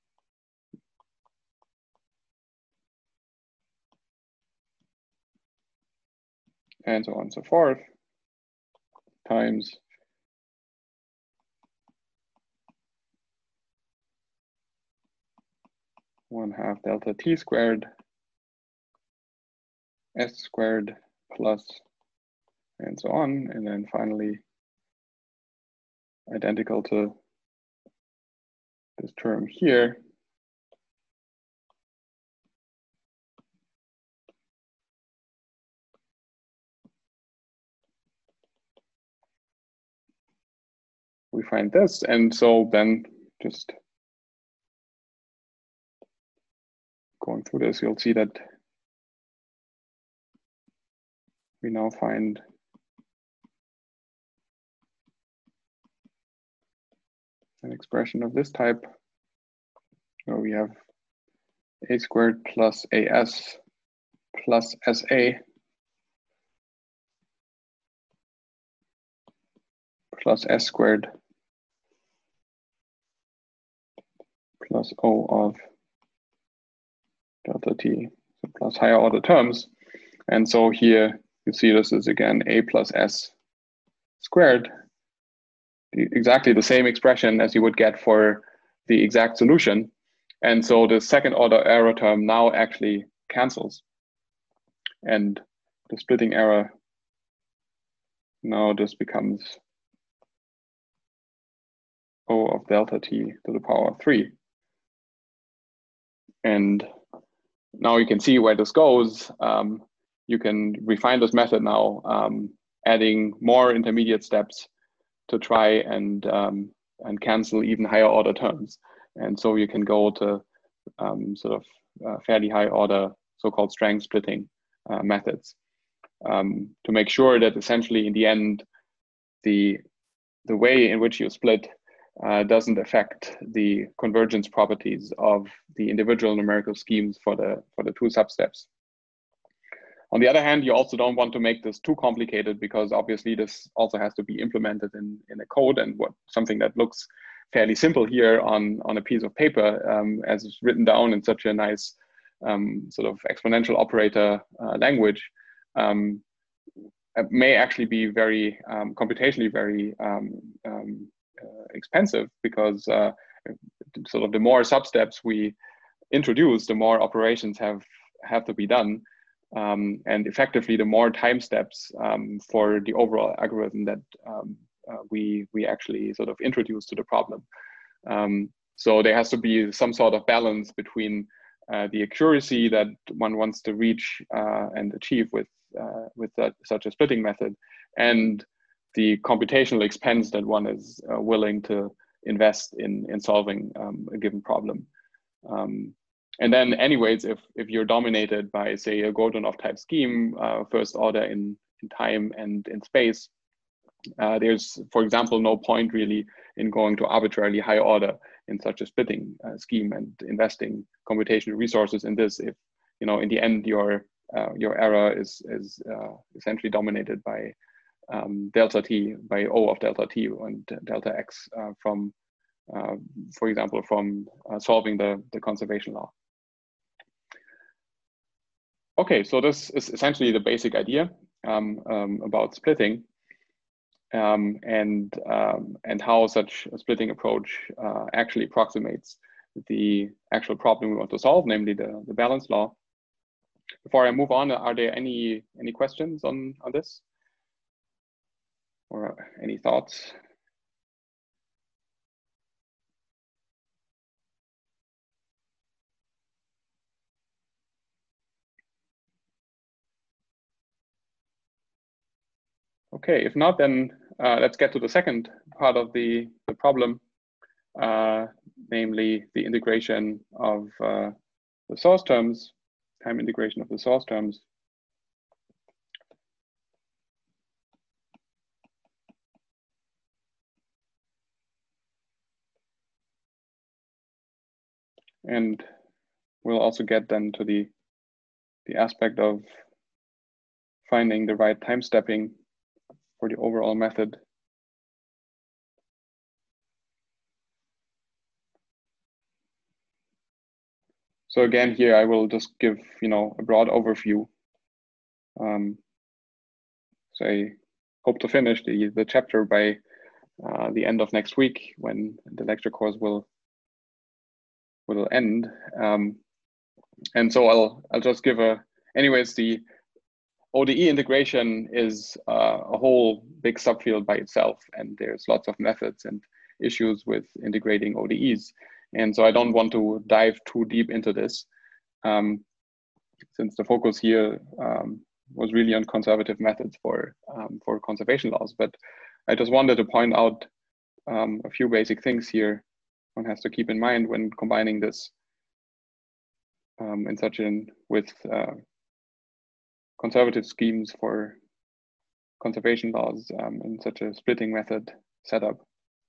And so on and so forth, times one half delta T squared S squared plus, and so on. And then finally, identical to this term here, we find this. And so then just going through this, you'll see that we now find an expression of this type, where we have a squared plus as plus sa plus s squared plus O of delta t plus higher order terms. And so here you see this is again a plus s squared, exactly the same expression as you would get for the exact solution. And so the second order error term now actually cancels. And the splitting error now just becomes O of delta t to the power of three. And now you can see where this goes. Um, you can refine this method now, um, adding more intermediate steps to try and, um, and cancel even higher order terms. And so you can go to um, sort of uh, fairly high order so-called strength splitting uh, methods um, to make sure that essentially in the end, the, the way in which you split uh, doesn't affect the convergence properties of the individual numerical schemes for the, for the two substeps. On the other hand, you also don't want to make this too complicated because obviously this also has to be implemented in, in a code, and what something that looks fairly simple here on, on a piece of paper um, as it's written down in such a nice um, sort of exponential operator uh, language um, may actually be very um, computationally very um, um, uh, expensive because uh, sort of the more substeps we introduce, the more operations have, have to be done. Um, and effectively, the more time steps um, for the overall algorithm that um, uh, we we actually sort of introduce to the problem. Um, so there has to be some sort of balance between uh, the accuracy that one wants to reach uh, and achieve with uh, with that, such a splitting method, and the computational expense that one is uh, willing to invest in in solving um, a given problem. Um, And then anyways, if, if you're dominated by, say, a Godunov type scheme, uh, first order in, in time and in space, uh, there's, for example, no point really in going to arbitrarily high order in such a splitting uh, scheme and investing computational resources in this if, you know, in the end, your, uh, your error is, is uh, essentially dominated by um, delta t, by O of delta t and delta x uh, from, uh, for example, from uh, solving the, the conservation law. Okay, so this is essentially the basic idea um, um, about splitting um, and, um, and how such a splitting approach uh, actually approximates the actual problem we want to solve, namely the, the balance law. Before I move on, are there any, any questions on, on this? Or any thoughts? Okay, if not, then uh, let's get to the second part of the, the problem, uh, namely the integration of uh, the source terms, time integration of the source terms. And we'll also get then to the, the aspect of finding the right time stepping for the overall method. So again, here I will just give, you know, a broad overview. Um, so I hope to finish the, the chapter by uh, the end of next week when the lecture course will, will end. Um, and so I'll, I'll just give a, anyways, the O D E integration is uh, a whole big subfield by itself, and there's lots of methods and issues with integrating O D Es. And so I don't want to dive too deep into this, um, since the focus here um, was really on conservative methods for, um, for conservation laws. But I just wanted to point out um, a few basic things here one has to keep in mind when combining this um, in such an with uh, conservative schemes for conservation laws um, in such a splitting method setup.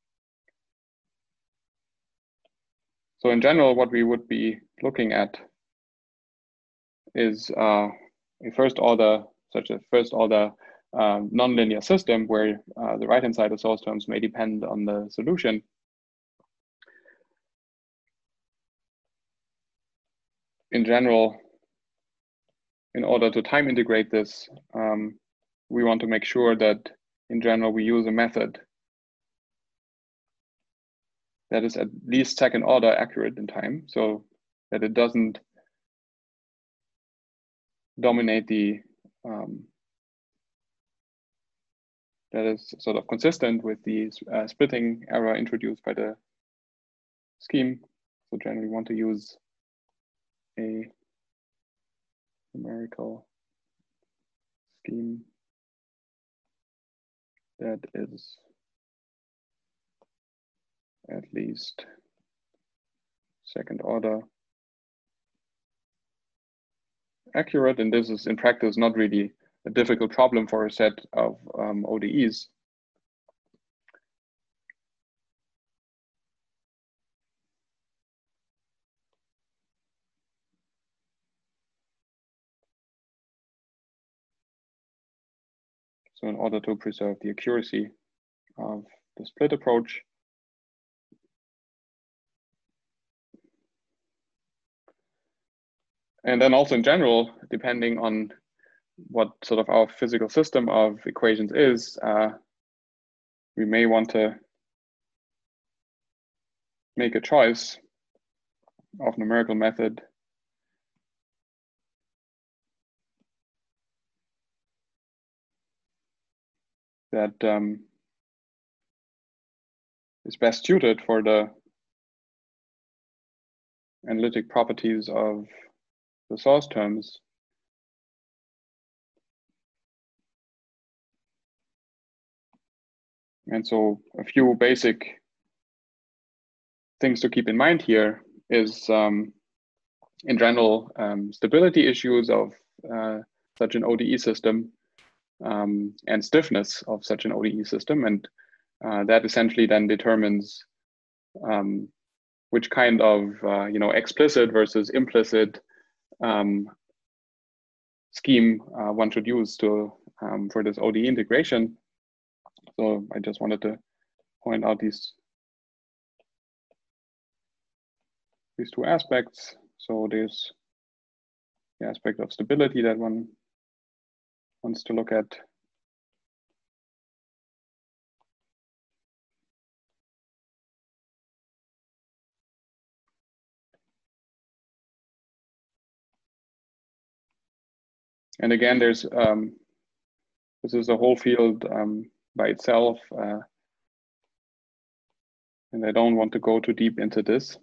So in general, what we would be looking at is uh, a first order, such a first order um, nonlinear system where uh, the right-hand side of source terms may depend on the solution. In general, in order to time integrate this, um, we want to make sure that in general we use a method that is at least second order accurate in time, so that it doesn't dominate the, um, that is sort of consistent with the uh, splitting error introduced by the scheme. So generally we want to use a numerical scheme that is at least second order accurate, and this is in practice not really a difficult problem for a set of um, O D Es. So in order to preserve the accuracy of the split approach, and then also in general, depending on what sort of our physical system of equations is, uh, we may want to make a choice of numerical method that um, is best suited for the analytic properties of the source terms. And so a few basic things to keep in mind here is, um, in general, um, stability issues of uh, such an O D E system um, and stiffness of such an O D E system. And uh, that essentially then determines um, which kind of uh, you know, explicit versus implicit um, scheme uh, one should use to um, for this O D E integration. So I just wanted to point out these these two aspects. So there's the aspect of stability that one wants to look at. And again, there's um, this is a whole field um, by itself, uh, and I don't want to go too deep into this,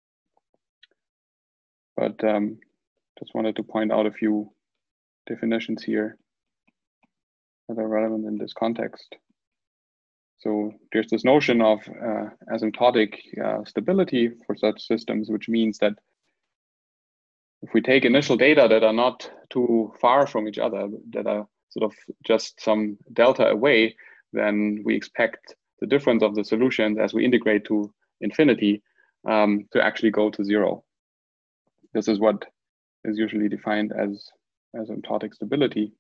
but um, just wanted to point out a few definitions here that are relevant in this context. So there's this notion of uh, asymptotic uh, stability for such systems, which means that if we take initial data that are not too far from each other, that are sort of just some delta away, then we expect the difference of the solutions as we integrate to infinity um, to actually go to zero. This is what is usually defined as asymptotic stability.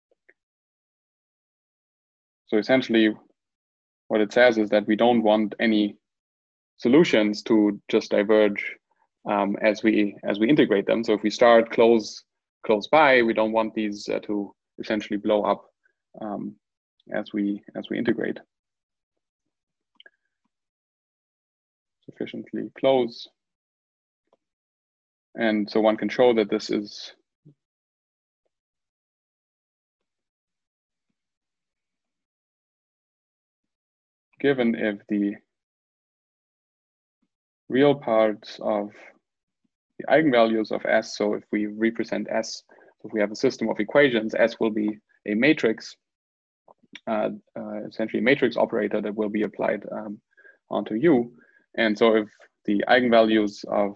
So essentially, what it says is that we don't want any solutions to just diverge um, as we as we integrate them. So if we start close close by, we don't want these uh, to essentially blow up um, as we as we integrate sufficiently close. And so one can show that this is given if the real parts of the eigenvalues of S, so if we represent S, if we have a system of equations, S will be a matrix, uh, uh, essentially a matrix operator that will be applied um, onto U. And so if the eigenvalues of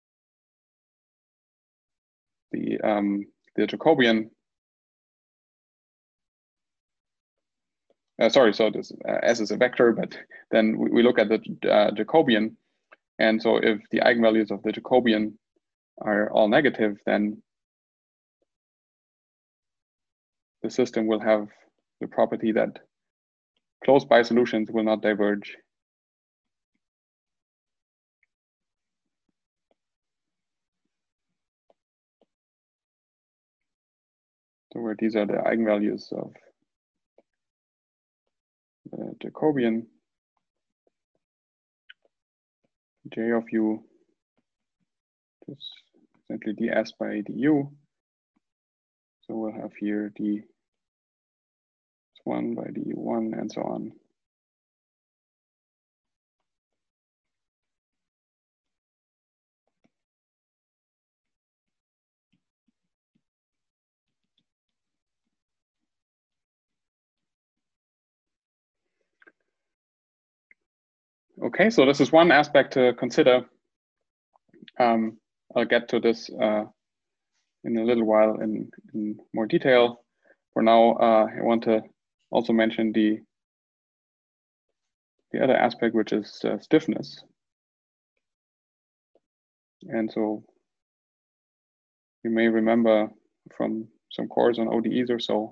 the, um, the Jacobian, uh, sorry, so this uh, S is a vector, but then we, we look at the uh, Jacobian. And so if the eigenvalues of the Jacobian are all negative, then the system will have the property that close by solutions will not diverge. So where these are the eigenvalues of the Jacobian, J of u is essentially ds by du. So we'll have here d one by d one and so on. Okay, so this is one aspect to consider. Um, I'll get to this uh, in a little while in, in more detail. For now, uh, I want to also mention the, the other aspect, which is uh, stiffness. And so you may remember from some course on O D Es or so,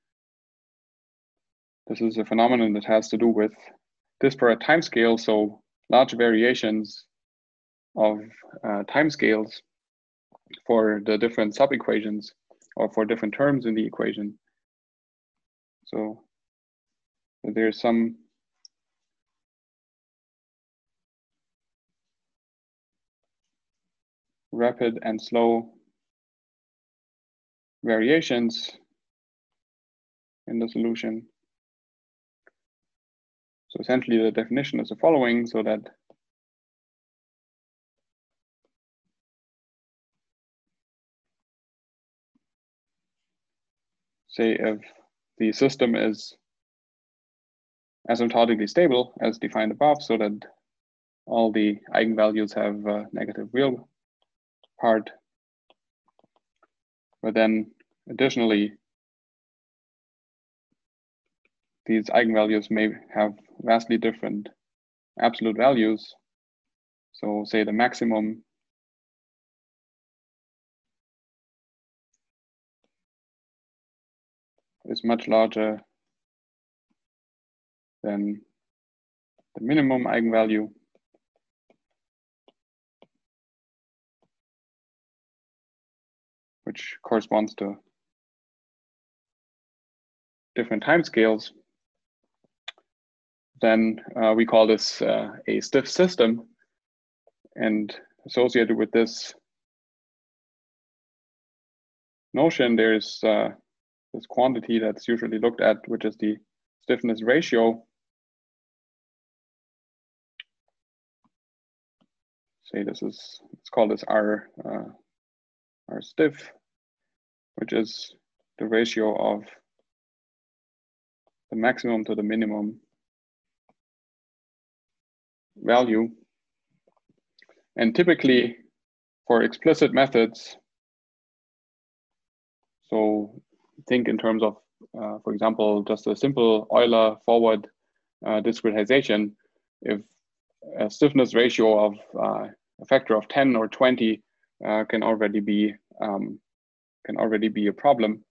this is a phenomenon that has to do with disparate timescales, so large variations of uh, timescales for the different sub-equations or for different terms in the equation. So there's some rapid and slow variations in the solution. So essentially the definition is the following, so that say if the system is asymptotically stable as defined above, so that all the eigenvalues have a negative real part, but then additionally these eigenvalues may have vastly different absolute values. So say the maximum is much larger than the minimum eigenvalue. Which corresponds to different timescales. Then uh, we call this uh, a stiff system, and associated with this notion, there's uh, this quantity that's usually looked at, which is the stiffness ratio. Say this is, let's call this R, uh, R stiff, which is the ratio of the maximum to the minimum value. And typically for explicit methods, so think in terms of, uh, for example, just a simple Euler forward uh, discretization, if a stiffness ratio of uh, a factor of ten or twenty uh, can already be um, can already be a problem.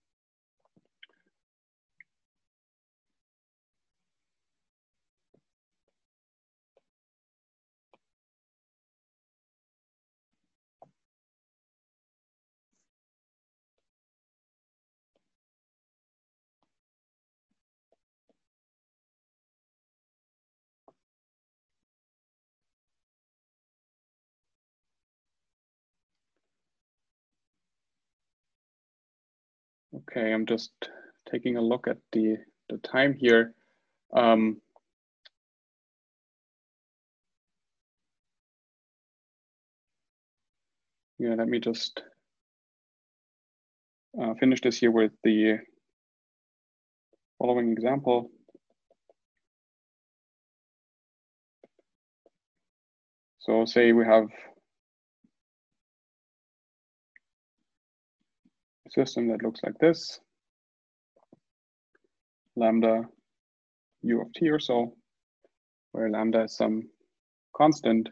Okay, I'm just taking a look at the, the time here. Um, yeah, let me just uh, finish this here with the following example. So say we have a system that looks like this, lambda u of t or so, where lambda is some constant.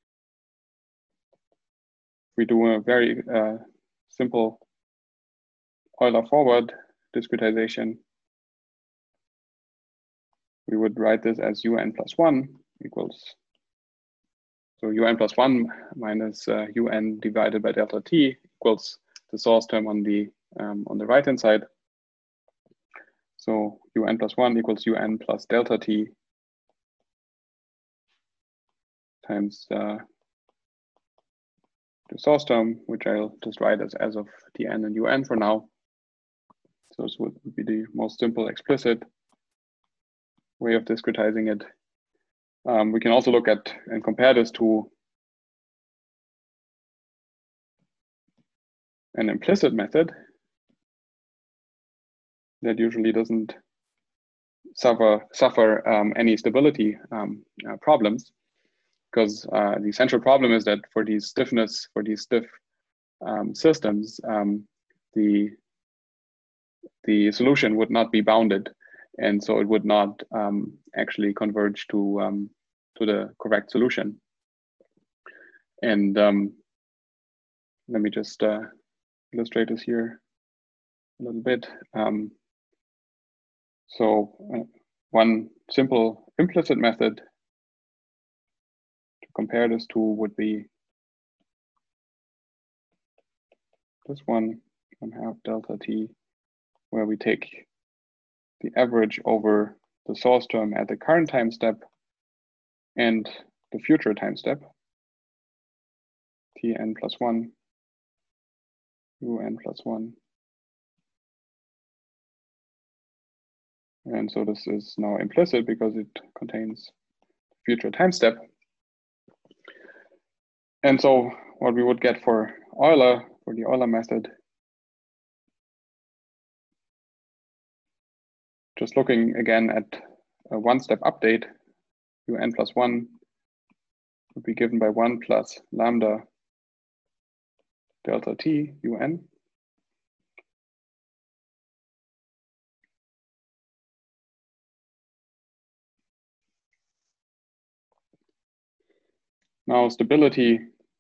We do a very uh, simple Euler forward discretization. We would write this as un plus one equals, so un plus one minus uh, un divided by delta t equals the source term on the um, on the right hand side. So un plus one equals un plus delta t times uh, the source term, which I'll just write as as of tn and un for now. So this would be the most simple explicit way of discretizing it. Um, we can also look at and compare this to an implicit method that usually doesn't suffer suffer um, any stability um, uh, problems, because uh, the central problem is that for these stiffness, for these stiff um, systems, um, the the solution would not be bounded, and so it would not um, actually converge to um, to the correct solution. And um, let me just uh, illustrate this here a little bit. Um, so uh, one simple implicit method to compare this to would be this one, one half delta t, where we take the average over the source term at the current time step and the future time step, tn plus one, un plus one. And so this is now implicit because it contains future time step. And so what we would get for Euler, for the Euler method, just looking again at a one-step update, un plus one would be given by one plus lambda delta t un. Now stability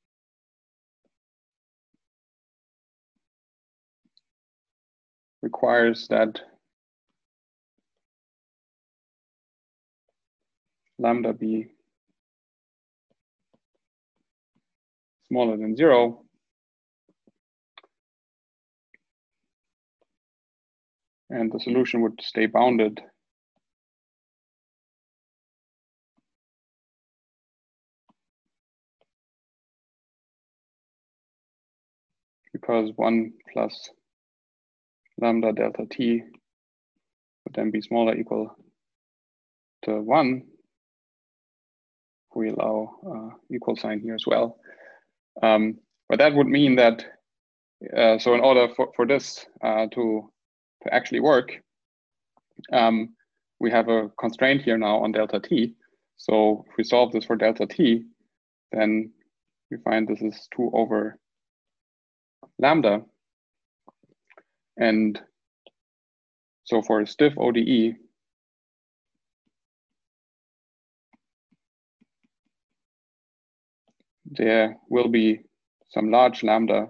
requires that lambda be smaller than zero. And the solution would stay bounded because one plus lambda delta t would then be smaller equal to one. We allow uh, equal sign here as well. Um, but that would mean that, uh, so in order for, for this uh, to, to actually work, um, we have a constraint here now on delta t. So if we solve this for delta t, then we find this is two over lambda. And so for a stiff O D E, there will be some large lambda.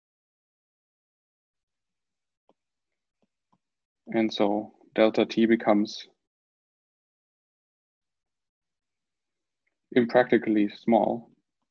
And so delta t becomes impractically small.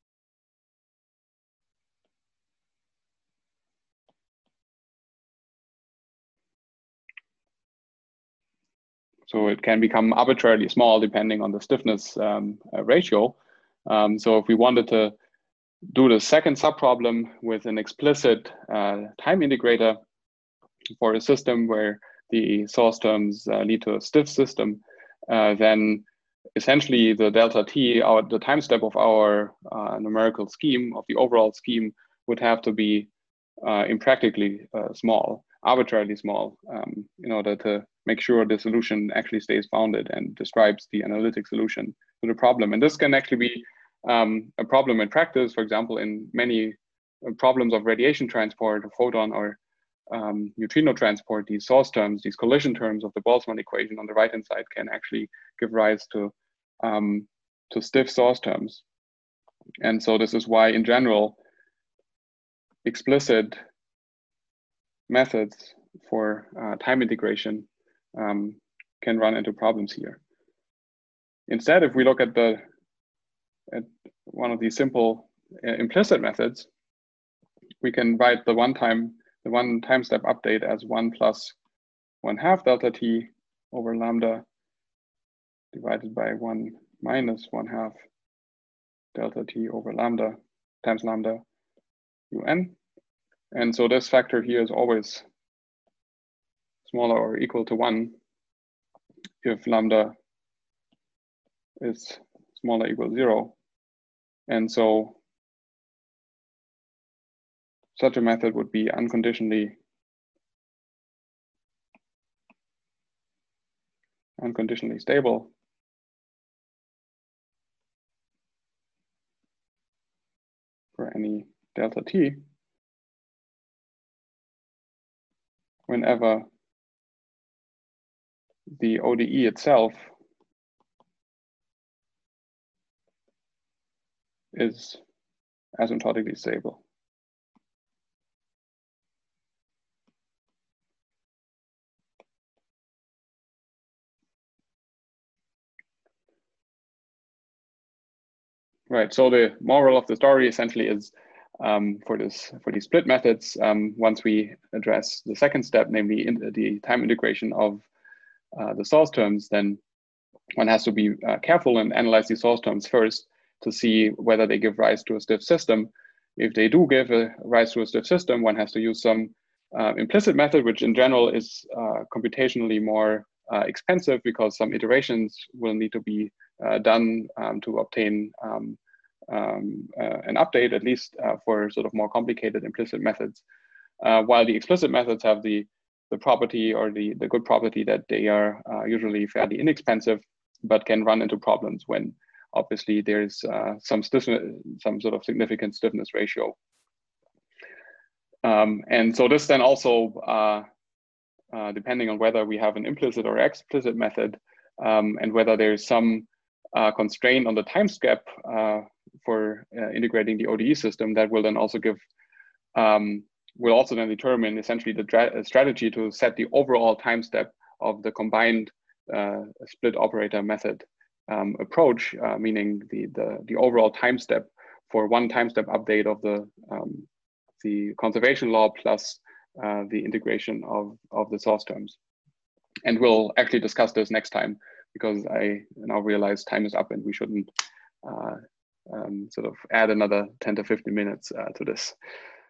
So it can become arbitrarily small depending on the stiffness um, uh, ratio. Um, so if we wanted to do the second subproblem with an explicit uh, time integrator for a system where the source terms uh, lead to a stiff system, uh, then essentially the delta t, our, the time step of our uh, numerical scheme, of the overall scheme, would have to be uh, impractically uh, small, arbitrarily small, um, in order to make sure the solution actually stays bounded and describes the analytic solution to the problem. And this can actually be um, a problem in practice, for example, in many problems of radiation transport, or photon or um, neutrino transport. These source terms, these collision terms of the Boltzmann equation on the right-hand side can actually give rise to, um, to stiff source terms. And so this is why, in general, explicit methods for uh, time integration um, can run into problems here. Instead, if we look at the at one of these simple uh, implicit methods, we can write the one time the one time step update as one plus one half delta t over lambda divided by one minus one half delta t over lambda times lambda un. And so this factor here is always smaller or equal to one if lambda is smaller or equal to zero. And so such a method would be unconditionally unconditionally stable for any delta t whenever the O D E itself is asymptotically stable. Right, so the moral of the story essentially is um, for this for these split methods, um, once we address the second step, namely in the time integration of uh, the source terms, then one has to be uh, careful and analyze these source terms first to see whether they give rise to a stiff system. If they do give a rise to a stiff system, one has to use some uh, implicit method, which in general is uh, computationally more uh, expensive because some iterations will need to be uh, done um, to obtain um, um, uh, an update, at least uh, for sort of more complicated implicit methods. Uh, while the explicit methods have the, the property or the, the good property that they are uh, usually fairly inexpensive, but can run into problems when obviously there's uh, some stiffness, some sort of significant stiffness ratio. Um, and so this then also, uh, uh, depending on whether we have an implicit or explicit method, um, and whether there's some uh, constraint on the time step uh, for uh, integrating the O D E system, that will then also give, um, will also then determine essentially the strategy to set the overall time step of the combined uh, split operator method um, approach, uh, meaning the, the, the overall time step for one time step update of the, um, the conservation law plus uh, the integration of, of the source terms. And we'll actually discuss this next time because I now realize time is up and we shouldn't uh, um, sort of add another ten to fifteen minutes uh, to this.